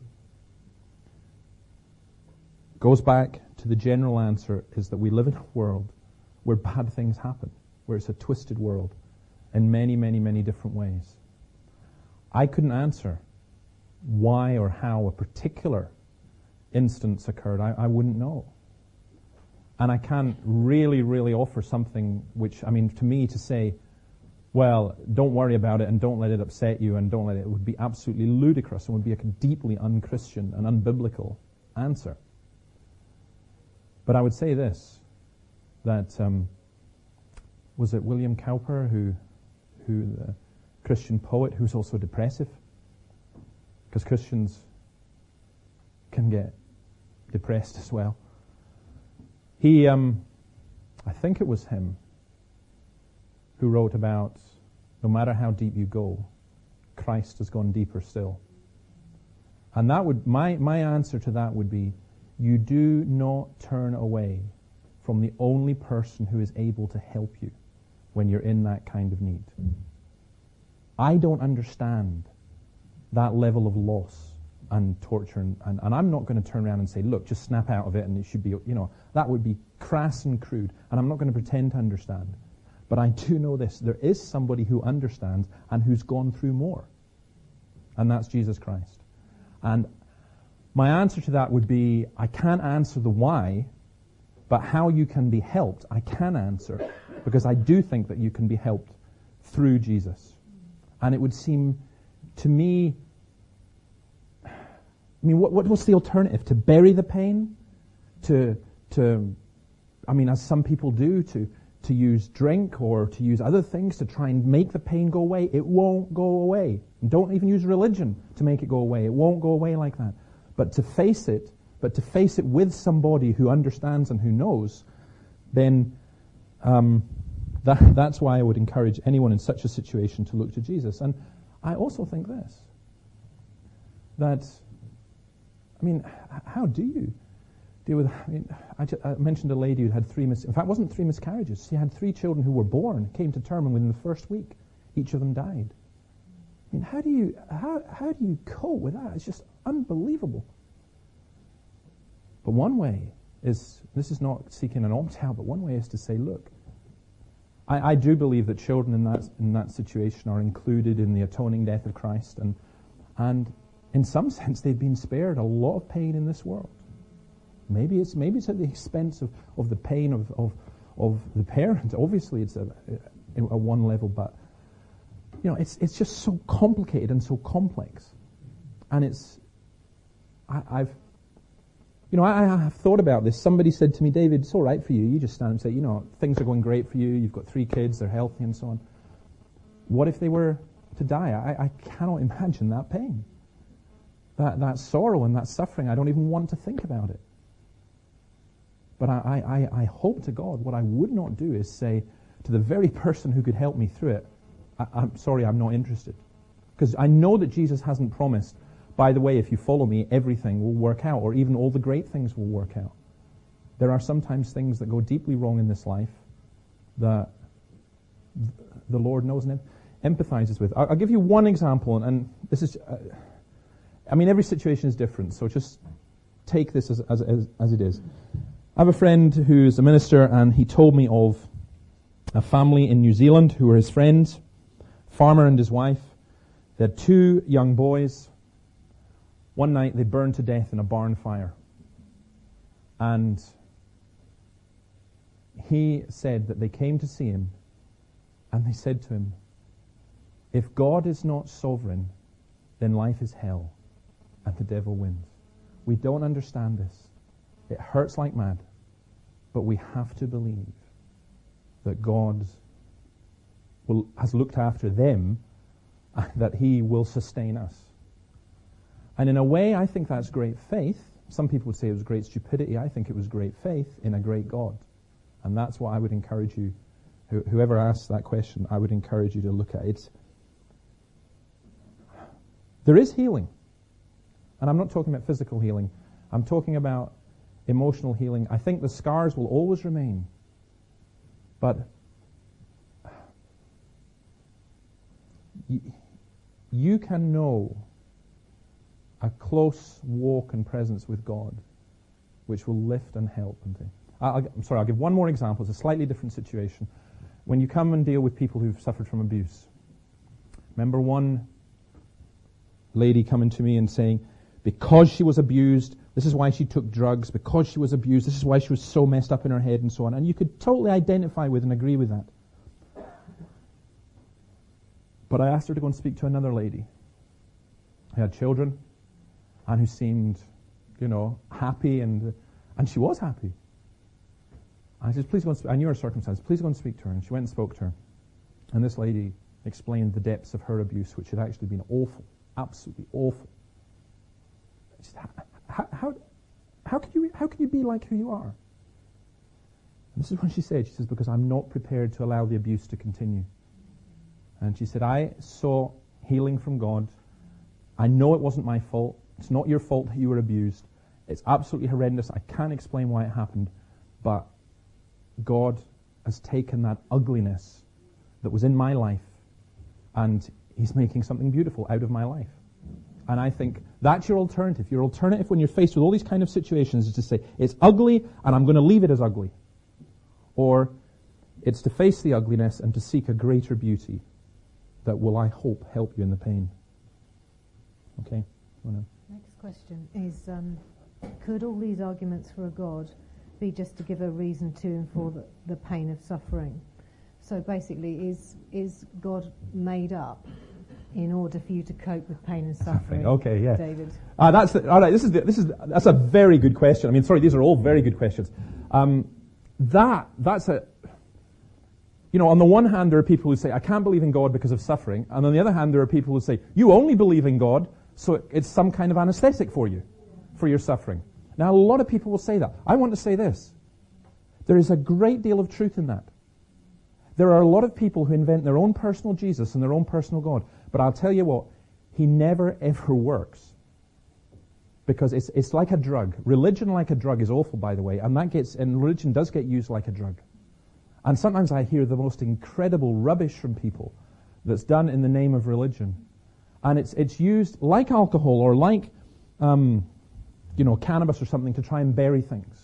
Goes back to the general answer is that we live in a world where bad things happen, where it's a twisted world in many, many, many different ways. I couldn't answer why or how a particular instance occurred. I, I wouldn't know. And I can't really, really offer something which, I mean, to me to say, well, don't worry about it and don't let it upset you and don't let it, it would be absolutely ludicrous and would be a deeply un-Christian and unbiblical answer. But I would say this, that, um, was it William Cowper, who, who the Christian poet, who's also depressive? Because Christians can get depressed as well. He, um, I think it was him, who wrote about no matter how deep you go, Christ has gone deeper still. And that would, my, my answer to that would be, you do not turn away from the only person who is able to help you when you're in that kind of need. I don't understand that level of loss and torture, and, and, and I'm not going to turn around and say, look, just snap out of it and it should be, you know, that would be crass and crude, and I'm not going to pretend to understand. But I do know this, there is somebody who understands and who's gone through more, and that's Jesus Christ. And my answer to that would be, I can't answer the why, but how you can be helped, I can answer, because I do think that you can be helped through Jesus. And it would seem to me, I mean, what, what what's the alternative? To bury the pain? To, to, I mean, as some people do, to, to use drink or to use other things to try and make the pain go away? It won't go away. And don't even use religion to make it go away. It won't go away like that. But to face it, but to face it with somebody who understands and who knows, then um, that, that's why I would encourage anyone in such a situation to look to Jesus. And I also think this, that, I mean, how do you deal with, I mean, I, just, I mentioned a lady who had three, mis- in fact, it wasn't three miscarriages. She had three children who were born, came to term, and within the first week, each of them died. I mean, how do you, how, how do you cope with that? It's just unbelievable. But one way is, this is not seeking an opt-out, but one way is to say, look, I, I do believe that children in that in that situation are included in the atoning death of Christ, and and in some sense they've been spared a lot of pain in this world. Maybe it's maybe it's at the expense of, of the pain of, of of the parent. Obviously, it's a, a, a one level, but you know, it's it's just so complicated and so complex, and it's I, I've. You know, I, I have thought about this. Somebody said to me, David, it's all right for you. You just stand and say, you know, things are going great for you. You've got three kids. They're healthy and so on. What if they were to die? I, I cannot imagine that pain. That, that sorrow and that suffering. I don't even want to think about it. But I, I, I hope to God what I would not do is say to the very person who could help me through it, I, I'm sorry, I'm not interested. Because I know that Jesus hasn't promised, by the way, if you follow me, everything will work out, or even all the great things will work out. There are sometimes things that go deeply wrong in this life that the Lord knows and empathizes with. I'll give you one example, and this is, uh, I mean, every situation is different, so just take this as, as, as, as it is. I have a friend who's a minister, and he told me of a family in New Zealand who were his friends, farmer and his wife. They had two young boys. One night they burned to death in a barn fire. And he said that they came to see him, and they said to him, if God is not sovereign, then life is hell, and the devil wins. We don't understand this. It hurts like mad, but we have to believe that God will, has looked after them, and that He will sustain us. And in a way, I think that's great faith. Some people would say it was great stupidity. I think it was great faith in a great God. And that's what I would encourage you, whoever asks that question, I would encourage you to look at it. There is healing. And I'm not talking about physical healing. I'm talking about emotional healing. I think the scars will always remain. But you can know a close walk and presence with God which will lift and help. And I'll, I'm sorry, I'll give one more example. It's a slightly different situation. When you come and deal with people who've suffered from abuse. Remember one lady coming to me and saying, because she was abused, this is why she took drugs, because she was abused, this is why she was so messed up in her head and so on. And you could totally identify with and agree with that. But I asked her to go and speak to another lady who had children and who seemed, you know, happy, and and she was happy. I said, please go and speak. I knew her circumstances. Please go and speak to her. And she went and spoke to her. And this lady explained the depths of her abuse, which had actually been awful, absolutely awful. She said, how, how, how, can you, how can you be like who you are? And this is what she said. She says, because I'm not prepared to allow the abuse to continue. And she said, I saw healing from God. I know it wasn't my fault. It's not your fault that you were abused. It's absolutely horrendous. I can't explain why it happened. But God has taken that ugliness that was in my life and He's making something beautiful out of my life. And I think that's your alternative. Your alternative when you're faced with all these kind of situations is to say, it's ugly and I'm going to leave it as ugly. Or it's to face the ugliness and to seek a greater beauty that will, I hope, help you in the pain. Okay? Next question is, um, could all these arguments for a God be just to give a reason to and for the, the pain of suffering? So basically, is is God made up in order for you to cope with pain and suffering? Okay, yeah. David. Uh, that's the, all right. This is the, this is that's a very good question. I mean, sorry, these are all very good questions. Um, that that's a you know, on the one hand, there are people who say, I can't believe in God because of suffering, and on the other hand, there are people who say, you only believe in God, so it's some kind of anesthetic for you, for your suffering. Now, a lot of people will say that. I want to say this: there is a great deal of truth in that. There are a lot of people who invent their own personal Jesus and their own personal God. But I'll tell you what, He never ever works. Because it's it's like a drug. Religion like a drug is awful, by the way, and that gets and religion does get used like a drug. And sometimes I hear the most incredible rubbish from people that's done in the name of religion. And it's it's used like alcohol or like um, you know, cannabis or something to try and bury things.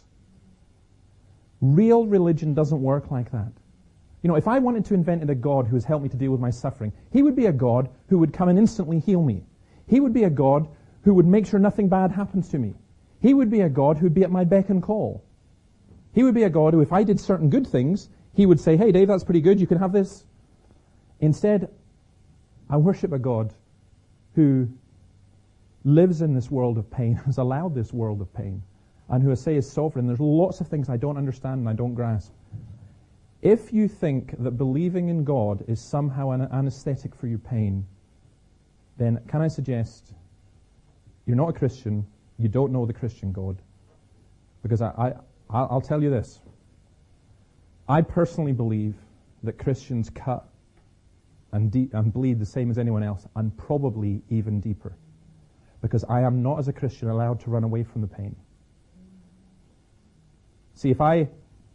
Real religion doesn't work like that. You know, if I wanted to invent a God who has helped me to deal with my suffering, He would be a God who would come and instantly heal me. He would be a God who would make sure nothing bad happens to me. He would be a God who would be at my beck and call. He would be a God who, if I did certain good things, He would say, hey, Dave, that's pretty good, you can have this. Instead, I worship a God who lives in this world of pain, has allowed this world of pain, and who I say is sovereign. There's lots of things I don't understand and I don't grasp. If you think that believing in God is somehow an anesthetic for your pain, then can I suggest you're not a Christian, you don't know the Christian God. Because I, I, I'll tell you this. I personally believe that Christians cut and, de- and bleed the same as anyone else, and probably even deeper. Because I am not, as a Christian, allowed to run away from the pain. See, if I...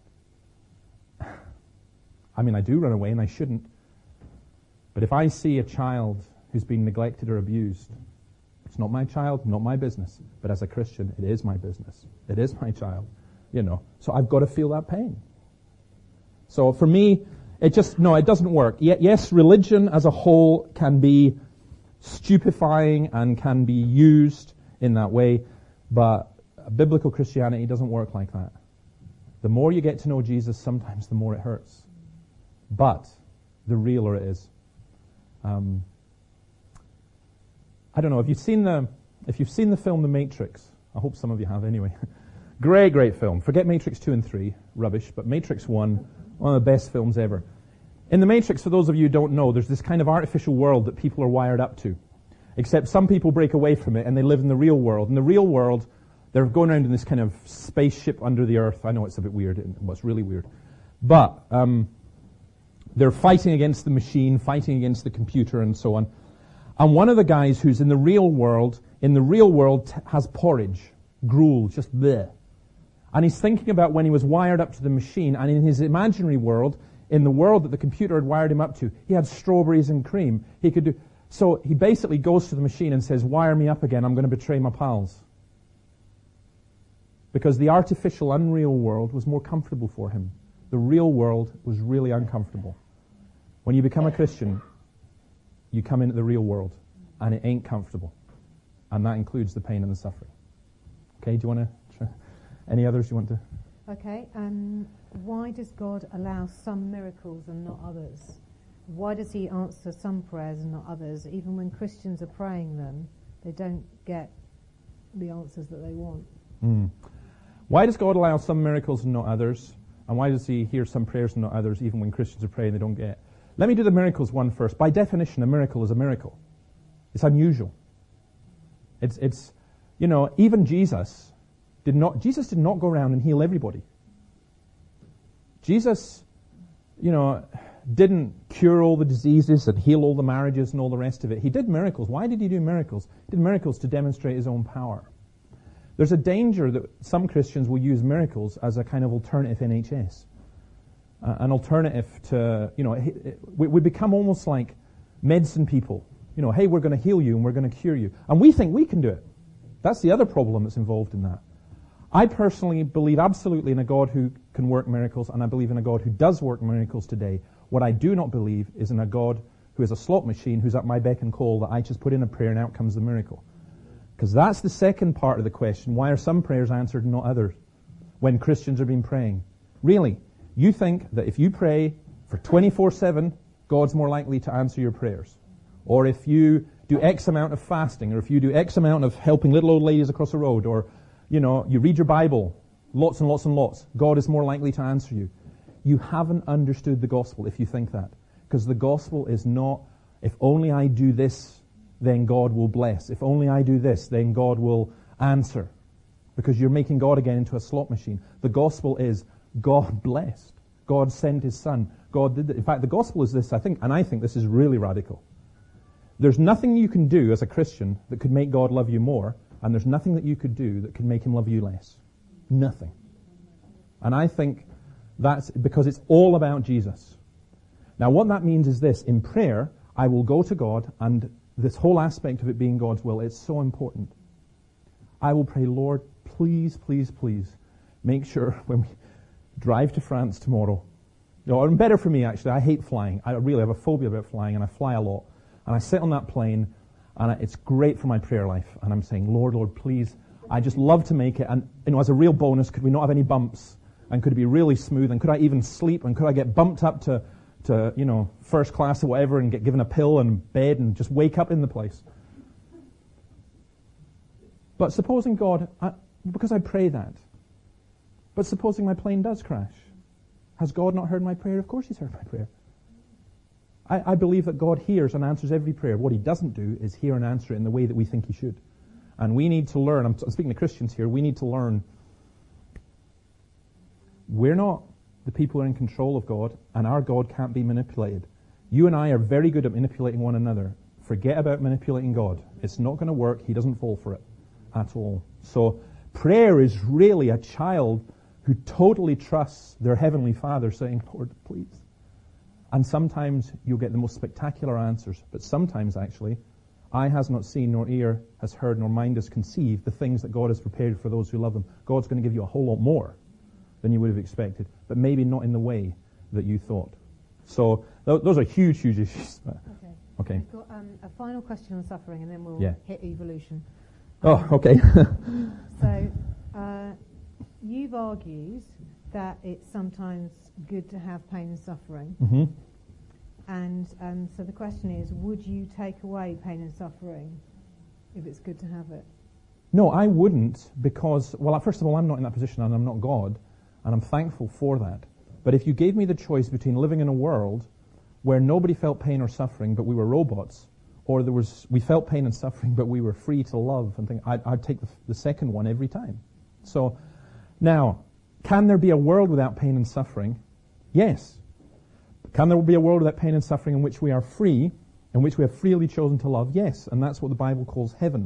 I mean, I do run away, and I shouldn't. But if I see a child who's been neglected or abused, it's not my child, not my business. But as a Christian, it is my business. It is my child, you know. So I've got to feel that pain. So for me, it just, no, it doesn't work. Yes, religion as a whole can be stupefying and can be used in that way, but biblical Christianity doesn't work like that. The more you get to know Jesus, sometimes the more it hurts. But the realer it is. Um, I don't know, if you've seen the if you've seen the film The Matrix, I hope some of you have anyway. Great, great film. Forget Matrix two and three, rubbish, but Matrix one, one of the best films ever. In The Matrix, for those of you who don't know, there's this kind of artificial world that people are wired up to. Except some people break away from it and they live in the real world. In the real world, they're going around in this kind of spaceship under the earth. I know it's a bit weird, well, it's really weird. But um, they're fighting against the machine, fighting against the computer and so on. And one of the guys who's in the real world, in the real world t- has porridge, gruel, just bleh. And he's thinking about when he was wired up to the machine, and in his imaginary world, in the world that the computer had wired him up to, he had strawberries and cream. He could do. So he basically goes to the machine and says, wire me up again, I'm going to betray my pals. Because the artificial, unreal world was more comfortable for him. The real world was really uncomfortable. When you become a Christian, you come into the real world, and it ain't comfortable. And that includes the pain and the suffering. Okay, do you want to... Try? Any others you want to... Okay, um, why does God allow some miracles and not others? Why does He answer some prayers and not others? Even when Christians are praying them, they don't get the answers that they want. Mm. Why does God allow some miracles and not others? And why does He hear some prayers and not others, even when Christians are praying they don't get? Let me do the miracles one first. By definition, a miracle is a miracle. It's unusual. It's, it's, you know, even Jesus did not, Jesus did not go around and heal everybody. Jesus, you know, didn't cure all the diseases and heal all the marriages and all the rest of it. He did miracles. Why did he do miracles? He did miracles to demonstrate his own power. There's a danger that some Christians will use miracles as a kind of alternative N H S. Uh, an alternative to, you know, it, it, we, we become almost like medicine people. You know, hey, we're going to heal you and we're going to cure you. And we think we can do it. That's the other problem that's involved in that. I personally believe absolutely in a God who can work miracles, and I believe in a God who does work miracles today. What I do not believe is in a God who is a slot machine who's at my beck and call that I just put in a prayer and out comes the miracle. Because that's the second part of the question. Why are some prayers answered and not others when Christians have been praying? Really? You think that if you pray for twenty-four seven, God's more likely to answer your prayers? Or if you do X amount of fasting, or if you do X amount of helping little old ladies across the road, or, you know, you read your Bible lots and lots and lots, God is more likely to answer you. You haven't understood the gospel if you think that. Because the gospel is not, if only I do this, then God will bless. If only I do this, then God will answer. Because you're making God again into a slot machine. The gospel is God blessed. God sent His Son. God did it. In fact, the gospel is this, I think, and I think this is really radical. There's nothing you can do as a Christian that could make God love you more, and there's nothing that you could do that could make Him love you less. Nothing. And I think that's because it's all about Jesus. Now, what that means is this. In prayer, I will go to God, and this whole aspect of it being God's will, it's so important. I will pray, Lord, please, please, please, make sure when we drive to France tomorrow, you know, or better for me actually, I hate flying. I really have a phobia about flying, and I fly a lot. And I sit on that plane, and it's great for my prayer life. And I'm saying, Lord, Lord, please, I just love to make it. And, you know, as a real bonus, could we not have any bumps? And could it be really smooth? And could I even sleep? And could I get bumped up to, to you know, first class or whatever and get given a pill and bed and just wake up in the place? But supposing God, I, because I pray that, but supposing my plane does crash, has God not heard my prayer? Of course He's heard my prayer. I, I believe that God hears and answers every prayer. What He doesn't do is hear and answer it in the way that we think He should. And we need to learn, I'm speaking to Christians here, we need to learn we're not the people who are in control of God, and our God can't be manipulated. You and I are very good at manipulating one another. Forget about manipulating God. It's not going to work. He doesn't fall for it at all. So prayer is really a child who totally trusts their Heavenly Father saying, Lord, please. And sometimes you'll get the most spectacular answers, but sometimes actually, eye has not seen, nor ear has heard, nor mind has conceived the things that God has prepared for those who love Him. God's going to give you a whole lot more than you would have expected, but maybe not in the way that you thought. So th- those are huge, huge issues. Okay. Okay. I've got um, a final question on suffering, and then we'll Yeah. hit evolution. Oh, okay. So, uh, you've argued that it's sometimes good to have pain and suffering. Mm-hmm. And um, so the question is, would you take away pain and suffering if it's good to have it? No, I wouldn't, because, well, first of all, I'm not in that position, and I'm not God, and I'm thankful for that. But if you gave me the choice between living in a world where nobody felt pain or suffering, but we were robots, or there was we felt pain and suffering, but we were free to love and think, I'd, I'd take the, the second one every time. So, now, can there be a world without pain and suffering? Yes. Can there be a world without pain and suffering in which we are free, in which we have freely chosen to love? Yes, and that's what the Bible calls heaven.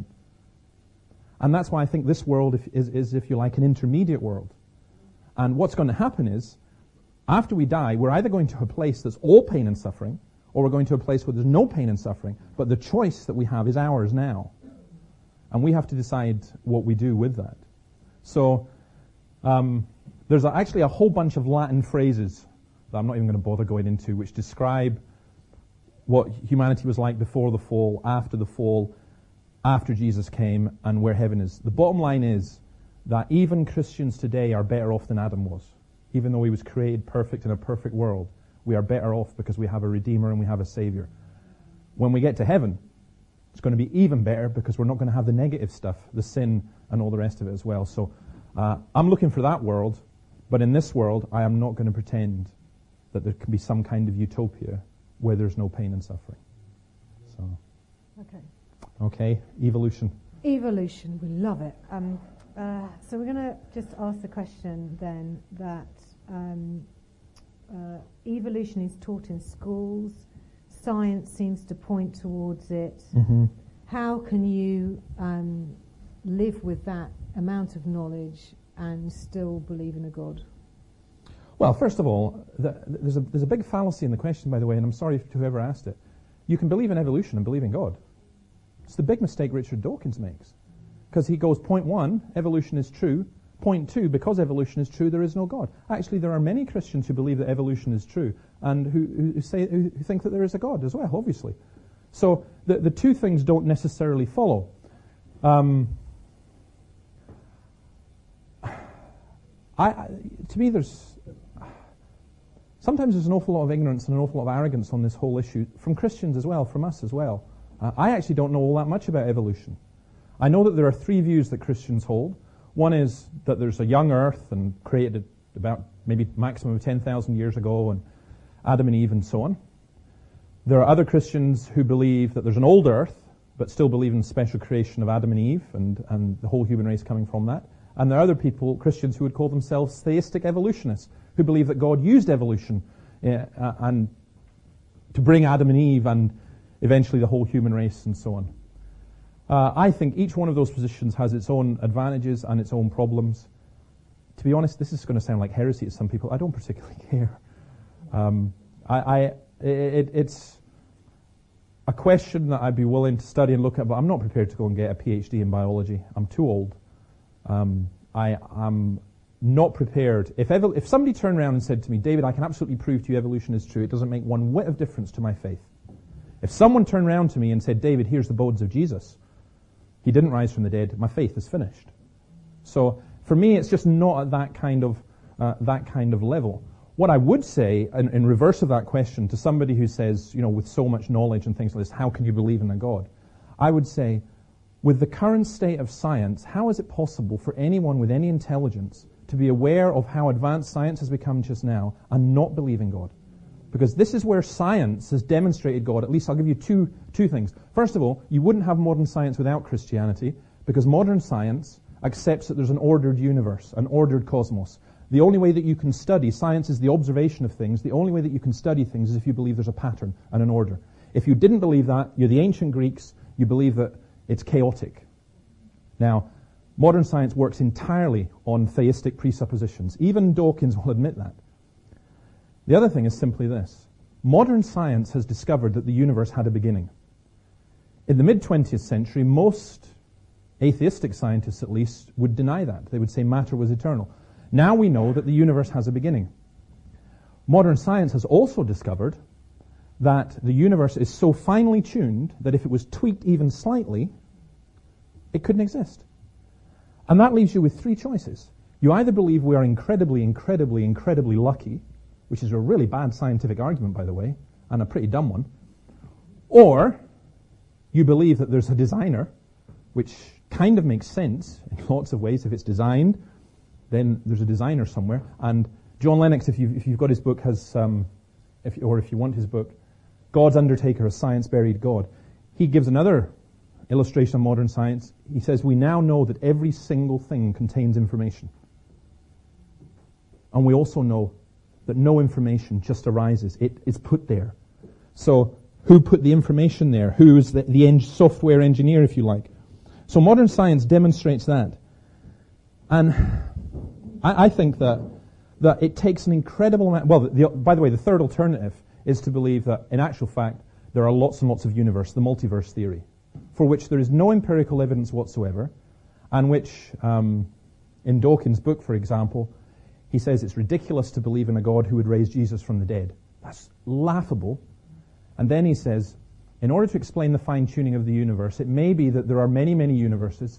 And that's why I think this world if, is, is, if you like, an intermediate world. And what's going to happen is, after we die, we're either going to a place that's all pain and suffering, or we're going to a place where there's no pain and suffering, but the choice that we have is ours now. And we have to decide what we do with that. So, um, there's a, actually a whole bunch of Latin phrases that I'm not even going to bother going into, which describe what humanity was like before the fall, after the fall, after Jesus came, and where heaven is. The bottom line is that even Christians today are better off than Adam was. Even though he was created perfect in a perfect world, we are better off because we have a Redeemer and we have a Savior. When we get to heaven, it's going to be even better because we're not going to have the negative stuff, the sin and all the rest of it as well. So uh, I'm looking for that world, but in this world, I am not going to pretend that there can be some kind of utopia where there's no pain and suffering. So, Okay. okay, evolution. Evolution, we love it. Um, uh, so we're going to just ask the question then that um, uh, evolution is taught in schools. Science seems to point towards it. Mm-hmm. How can you um, live with that amount of knowledge and still believe in a God? Well, first of all, the, there's, a, there's a big fallacy in the question, by the way, and I'm sorry to whoever asked it. You can believe in evolution and believe in God. It's the big mistake Richard Dawkins makes. Because he goes, point one, evolution is true. Point two, because evolution is true, there is no God. Actually, there are many Christians who believe that evolution is true and who, who say who think that there is a God as well, obviously. So the, the two things don't necessarily follow. Um, I, I, to me, there's sometimes there's an awful lot of ignorance and an awful lot of arrogance on this whole issue, from Christians as well, from us as well. Uh, I actually don't know all that much about evolution. I know that there are three views that Christians hold. One is that there's a young earth and created about maybe maximum of ten thousand years ago, and Adam and Eve and so on. There are other Christians who believe that there's an old earth, but still believe in the special creation of Adam and Eve and, and the whole human race coming from that. And there are other people, Christians, who would call themselves theistic evolutionists, who believe that God used evolution uh, and to bring Adam and Eve and eventually the whole human race and so on. Uh, I think each one of those positions has its own advantages and its own problems. To be honest, this is going to sound like heresy to some people. I don't particularly care. Um, I, I, it, it's a question that I'd be willing to study and look at, but I'm not prepared to go and get a PhD in biology. I'm too old. Um, I am not prepared. If, ever, if somebody turned around and said to me, David, I can absolutely prove to you evolution is true, it doesn't make one whit of difference to my faith. If someone turned around to me and said, David, here's the bones of Jesus, he didn't rise from the dead, my faith is finished. So for me, it's just not at that kind of uh, that kind of level. What I would say, in, in reverse of that question, to somebody who says, you know, with so much knowledge and things like this, how can you believe in a God? I would say, with the current state of science, how is it possible for anyone with any intelligence to be aware of how advanced science has become just now and not believe in God? Because this is where science has demonstrated God. At least I'll give you two two things. First of all, you wouldn't have modern science without Christianity, because modern science accepts that there's an ordered universe, an ordered cosmos. The only way that you can study, science is the observation of things, the only way that you can study things is if you believe there's a pattern and an order. If you didn't believe that, you're the ancient Greeks, you believe that it's chaotic. Now, modern science works entirely on theistic presuppositions. Even Dawkins will admit that. The other thing is simply this. Modern science has discovered that the universe had a beginning. In the mid-twentieth century, most atheistic scientists, at least, would deny that. They would say matter was eternal. Now we know that the universe has a beginning. Modern science has also discovered that the universe is so finely tuned that if it was tweaked even slightly, it couldn't exist. And that leaves you with three choices. You either believe we are incredibly, incredibly, incredibly lucky, which is a really bad scientific argument, by the way, and a pretty dumb one, or you believe that there's a designer, which kind of makes sense in lots of ways. If it's designed, then there's a designer somewhere. And John Lennox, if you've, if you've got his book, has, um, if, or if you want his book, God's Undertaker, A Science Buried God, he gives another illustration of modern science. He says, we now know that every single thing contains information. And we also know that no information just arises. It is put there. So who put the information there? Who is the, the en- software engineer, if you like? So modern science demonstrates that. And I, I think that that it takes an incredible amount... Well, the, the, by the way, the third alternative is to believe that, in actual fact, there are lots and lots of universe, the multiverse theory, for which there is no empirical evidence whatsoever, and which, um, in Dawkins' book, for example, he says it's ridiculous to believe in a God who would raise Jesus from the dead. That's laughable. And then he says, in order to explain the fine-tuning of the universe, it may be that there are many, many universes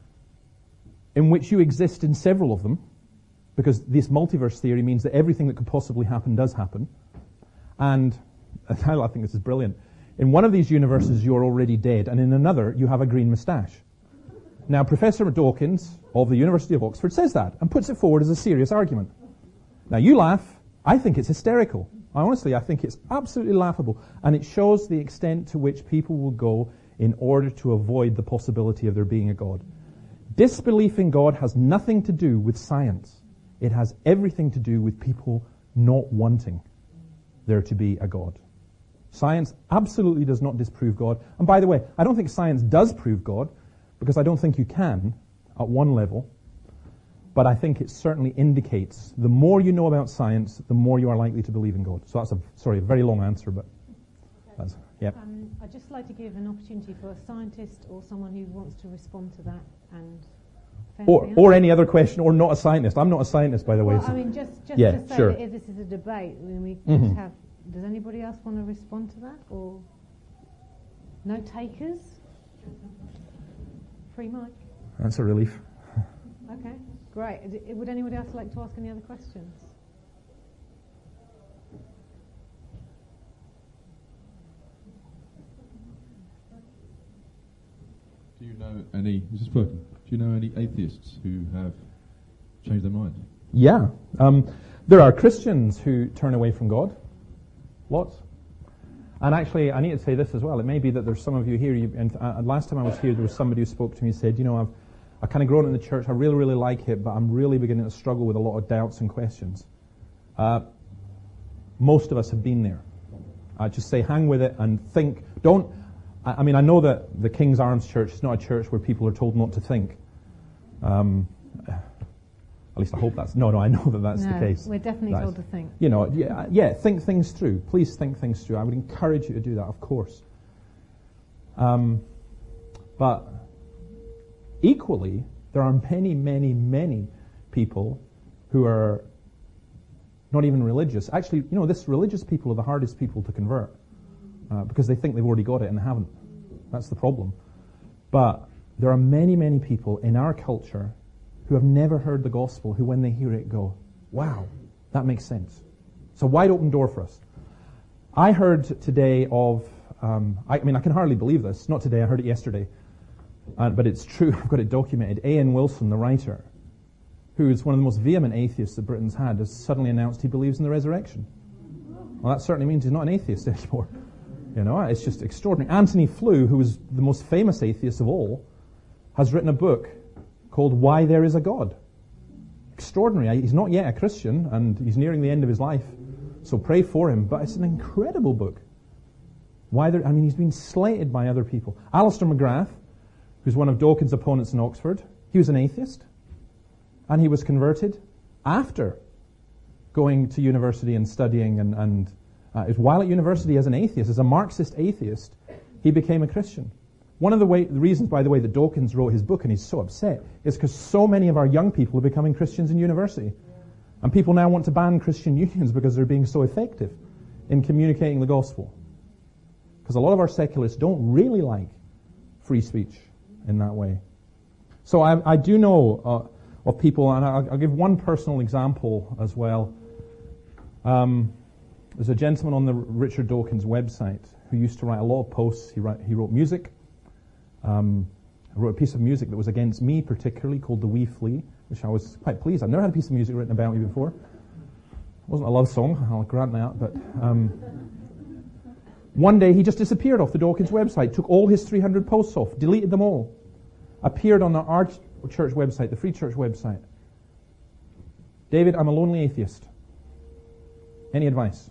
in which you exist in several of them, because this multiverse theory means that everything that could possibly happen does happen. And I think this is brilliant. In one of these universes, you're already dead, and in another, you have a green moustache. Now, Professor Dawkins of the University of Oxford says that and puts it forward as a serious argument. Now, you laugh. I think it's hysterical. Honestly, I think it's absolutely laughable. And it shows the extent to which people will go in order to avoid the possibility of there being a God. Disbelief in God has nothing to do with science. It has everything to do with people not wanting there to be a God. Science absolutely does not disprove God. And by the way, I don't think science does prove God, because I don't think you can at one level. But I think it certainly indicates the more you know about science, the more you are likely to believe in God. So that's a, sorry, a very long answer, but that's, yeah. Um, I'd just like to give an opportunity for a scientist or someone who wants to respond to that and... Or, or any other question, or not a scientist. I'm not a scientist, by the way. Well, so I mean, just, just yeah, to say sure. that if this is a debate, I mean, we Mm-hmm. just have... Does anybody else want to respond to that? Or no takers? Free mic. That's a relief. Okay, great. Is it- Would anybody else like to ask any other questions? Do you know any, is this working? Do you know any atheists who have changed their mind? Yeah. Um, there are Christians who turn away from God. Lots. And actually, I need to say this as well. It may be that there's some of you here, you, and uh, last time I was here, there was somebody who spoke to me and said, you know, I've I've kind of grown in the church, I really, really like it, but I'm really beginning to struggle with a lot of doubts and questions. Uh, most of us have been there. I just say hang with it and think. Don't, I, I mean, I know that the King's Arms Church is not a church where people are told not to think. Um, at least I hope that's, no, no, I know that that's no, the case. we're definitely That's- told to think. You know, yeah, yeah, think things through. Please think things through. I would encourage you to do that, of course. Um, but equally, there are many, many, many people who are not even religious. Actually, you know, this religious people are the hardest people to convert uh, because they think they've already got it and they haven't. That's the problem. But there are many, many people in our culture who have never heard the gospel, who when they hear it go, wow, that makes sense. It's a wide open door for us. I heard today of, um, I, I mean, I can hardly believe this. Not today, I heard it yesterday. Uh, but it's true, I've got it documented. A N Wilson, the writer, who is one of the most vehement atheists that Britain's had, has suddenly announced he believes in the resurrection. Well, that certainly means he's not an atheist anymore. You know, it's just extraordinary. Anthony Flew, who was the most famous atheist of all, has written a book called Why There Is a God. Extraordinary. He's not yet a Christian, and he's nearing the end of his life, so pray for him. But it's an incredible book. Why there? I mean, he's been slated by other people. Alistair McGrath, who's one of Dawkins' opponents in Oxford, he was an atheist, and he was converted after going to university and studying, and, and uh, it was while at university as an atheist, as a Marxist atheist, he became a Christian. One of the, way, the reasons, by the way, that Dawkins wrote his book, and he's so upset, is because so many of our young people are becoming Christians in university. Yeah. And people now want to ban Christian unions because they're being so effective in communicating the gospel. Because a lot of our secularists don't really like free speech in that way. So I, I do know uh, of people, and I'll, I'll give one personal example as well. Um, there's a gentleman on the Richard Dawkins website who used to write a lot of posts. He, write, he wrote music. Um, I wrote a piece of music that was against me particularly called The Wee Flea, which I was quite pleased. I've never had a piece of music written about me before. It wasn't a love song, I'll grant that, but um, one day he just disappeared off the Dawkins website, took all his three hundred posts off, deleted them all, appeared on the our church website, the Free Church website. David, I'm a lonely atheist. Any advice?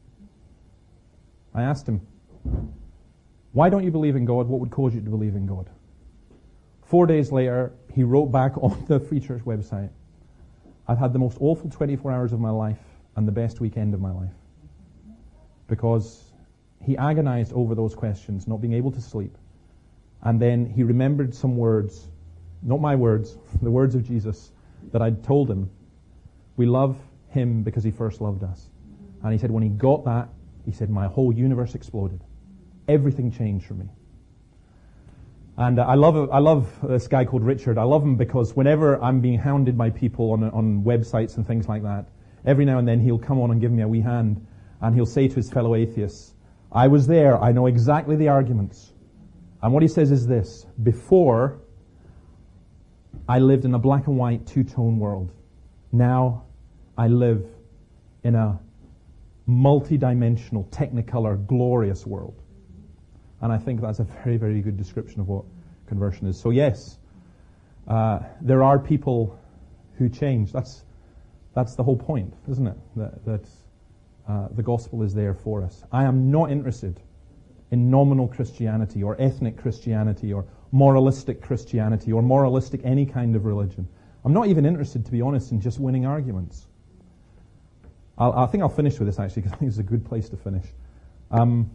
I asked him, why don't you believe in God? What would cause you to believe in God? Four days later, he wrote back on the Free Church website, I've had the most awful twenty-four hours of my life and the best weekend of my life. Because he agonized over those questions, not being able to sleep. And then he remembered some words, not my words, the words of Jesus that I'd told him. We love him because he first loved us. And he said when he got that, he said my whole universe exploded. Everything changed for me. And uh, I love I love this guy called Richard. I love him because whenever I'm being hounded by people on on websites and things like that, every now and then he'll come on and give me a wee hand, and he'll say to his fellow atheists, I was there, I know exactly the arguments. And what he says is this, before I lived in a black and white two-tone world. Now I live in a multi-dimensional, technicolor, glorious world. And I think that's a very, very good description of what conversion is. So yes, uh, there are people who change. That's That's the whole point, isn't it? That, that uh, the gospel is there for us. I am not interested in nominal Christianity or ethnic Christianity or moralistic Christianity or moralistic any kind of religion. I'm not even interested, to be honest, in just winning arguments. I'll, I think I'll finish with this, actually, because I think it's a good place to finish. Um,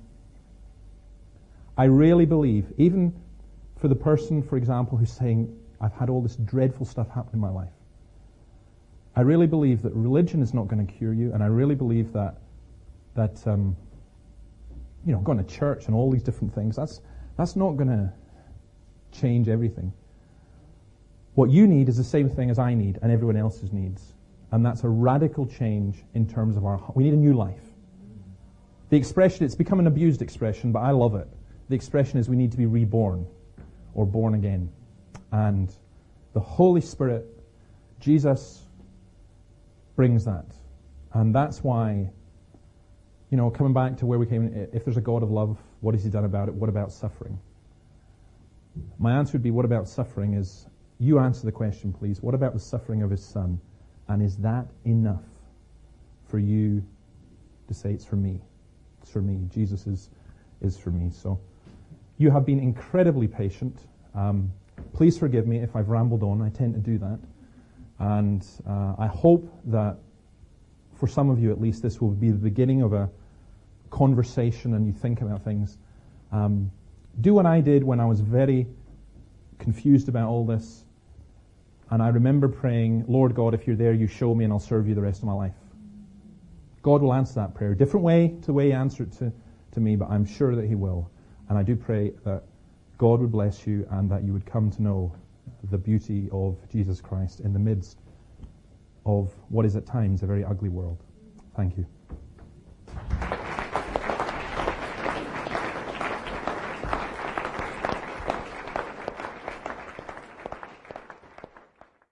I really believe, even for the person, for example, who's saying, I've had all this dreadful stuff happen in my life, I really believe that religion is not going to cure you, and I really believe that, that um, you know, going to church and all these different things, that's, that's not going to change everything. What you need is the same thing as I need and everyone else's needs. And that's a radical change in terms of our... We need a new life. The expression, it's become an abused expression, but I love it. The expression is we need to be reborn or born again. And the Holy Spirit, Jesus, brings that. And that's why, you know, coming back to where we came, if there's a God of love, what has he done about it? What about suffering? My answer would be, what about suffering is, you answer the question, please. What about the suffering of his son? And is that enough for you to say it's for me? It's for me. Jesus is, is for me. So you have been incredibly patient. Um, please forgive me if I've rambled on. I tend to do that. And uh, I hope that for some of you at least, this will be the beginning of a conversation and you think about things. Um, do what I did when I was very confused about all this. And I remember praying, Lord God, if you're there, you show me and I'll serve you the rest of my life. God will answer that prayer. Different way to the way he answered it to, to me, but I'm sure that he will. And I do pray that God would bless you and that you would come to know the beauty of Jesus Christ in the midst of what is at times a very ugly world. Thank you.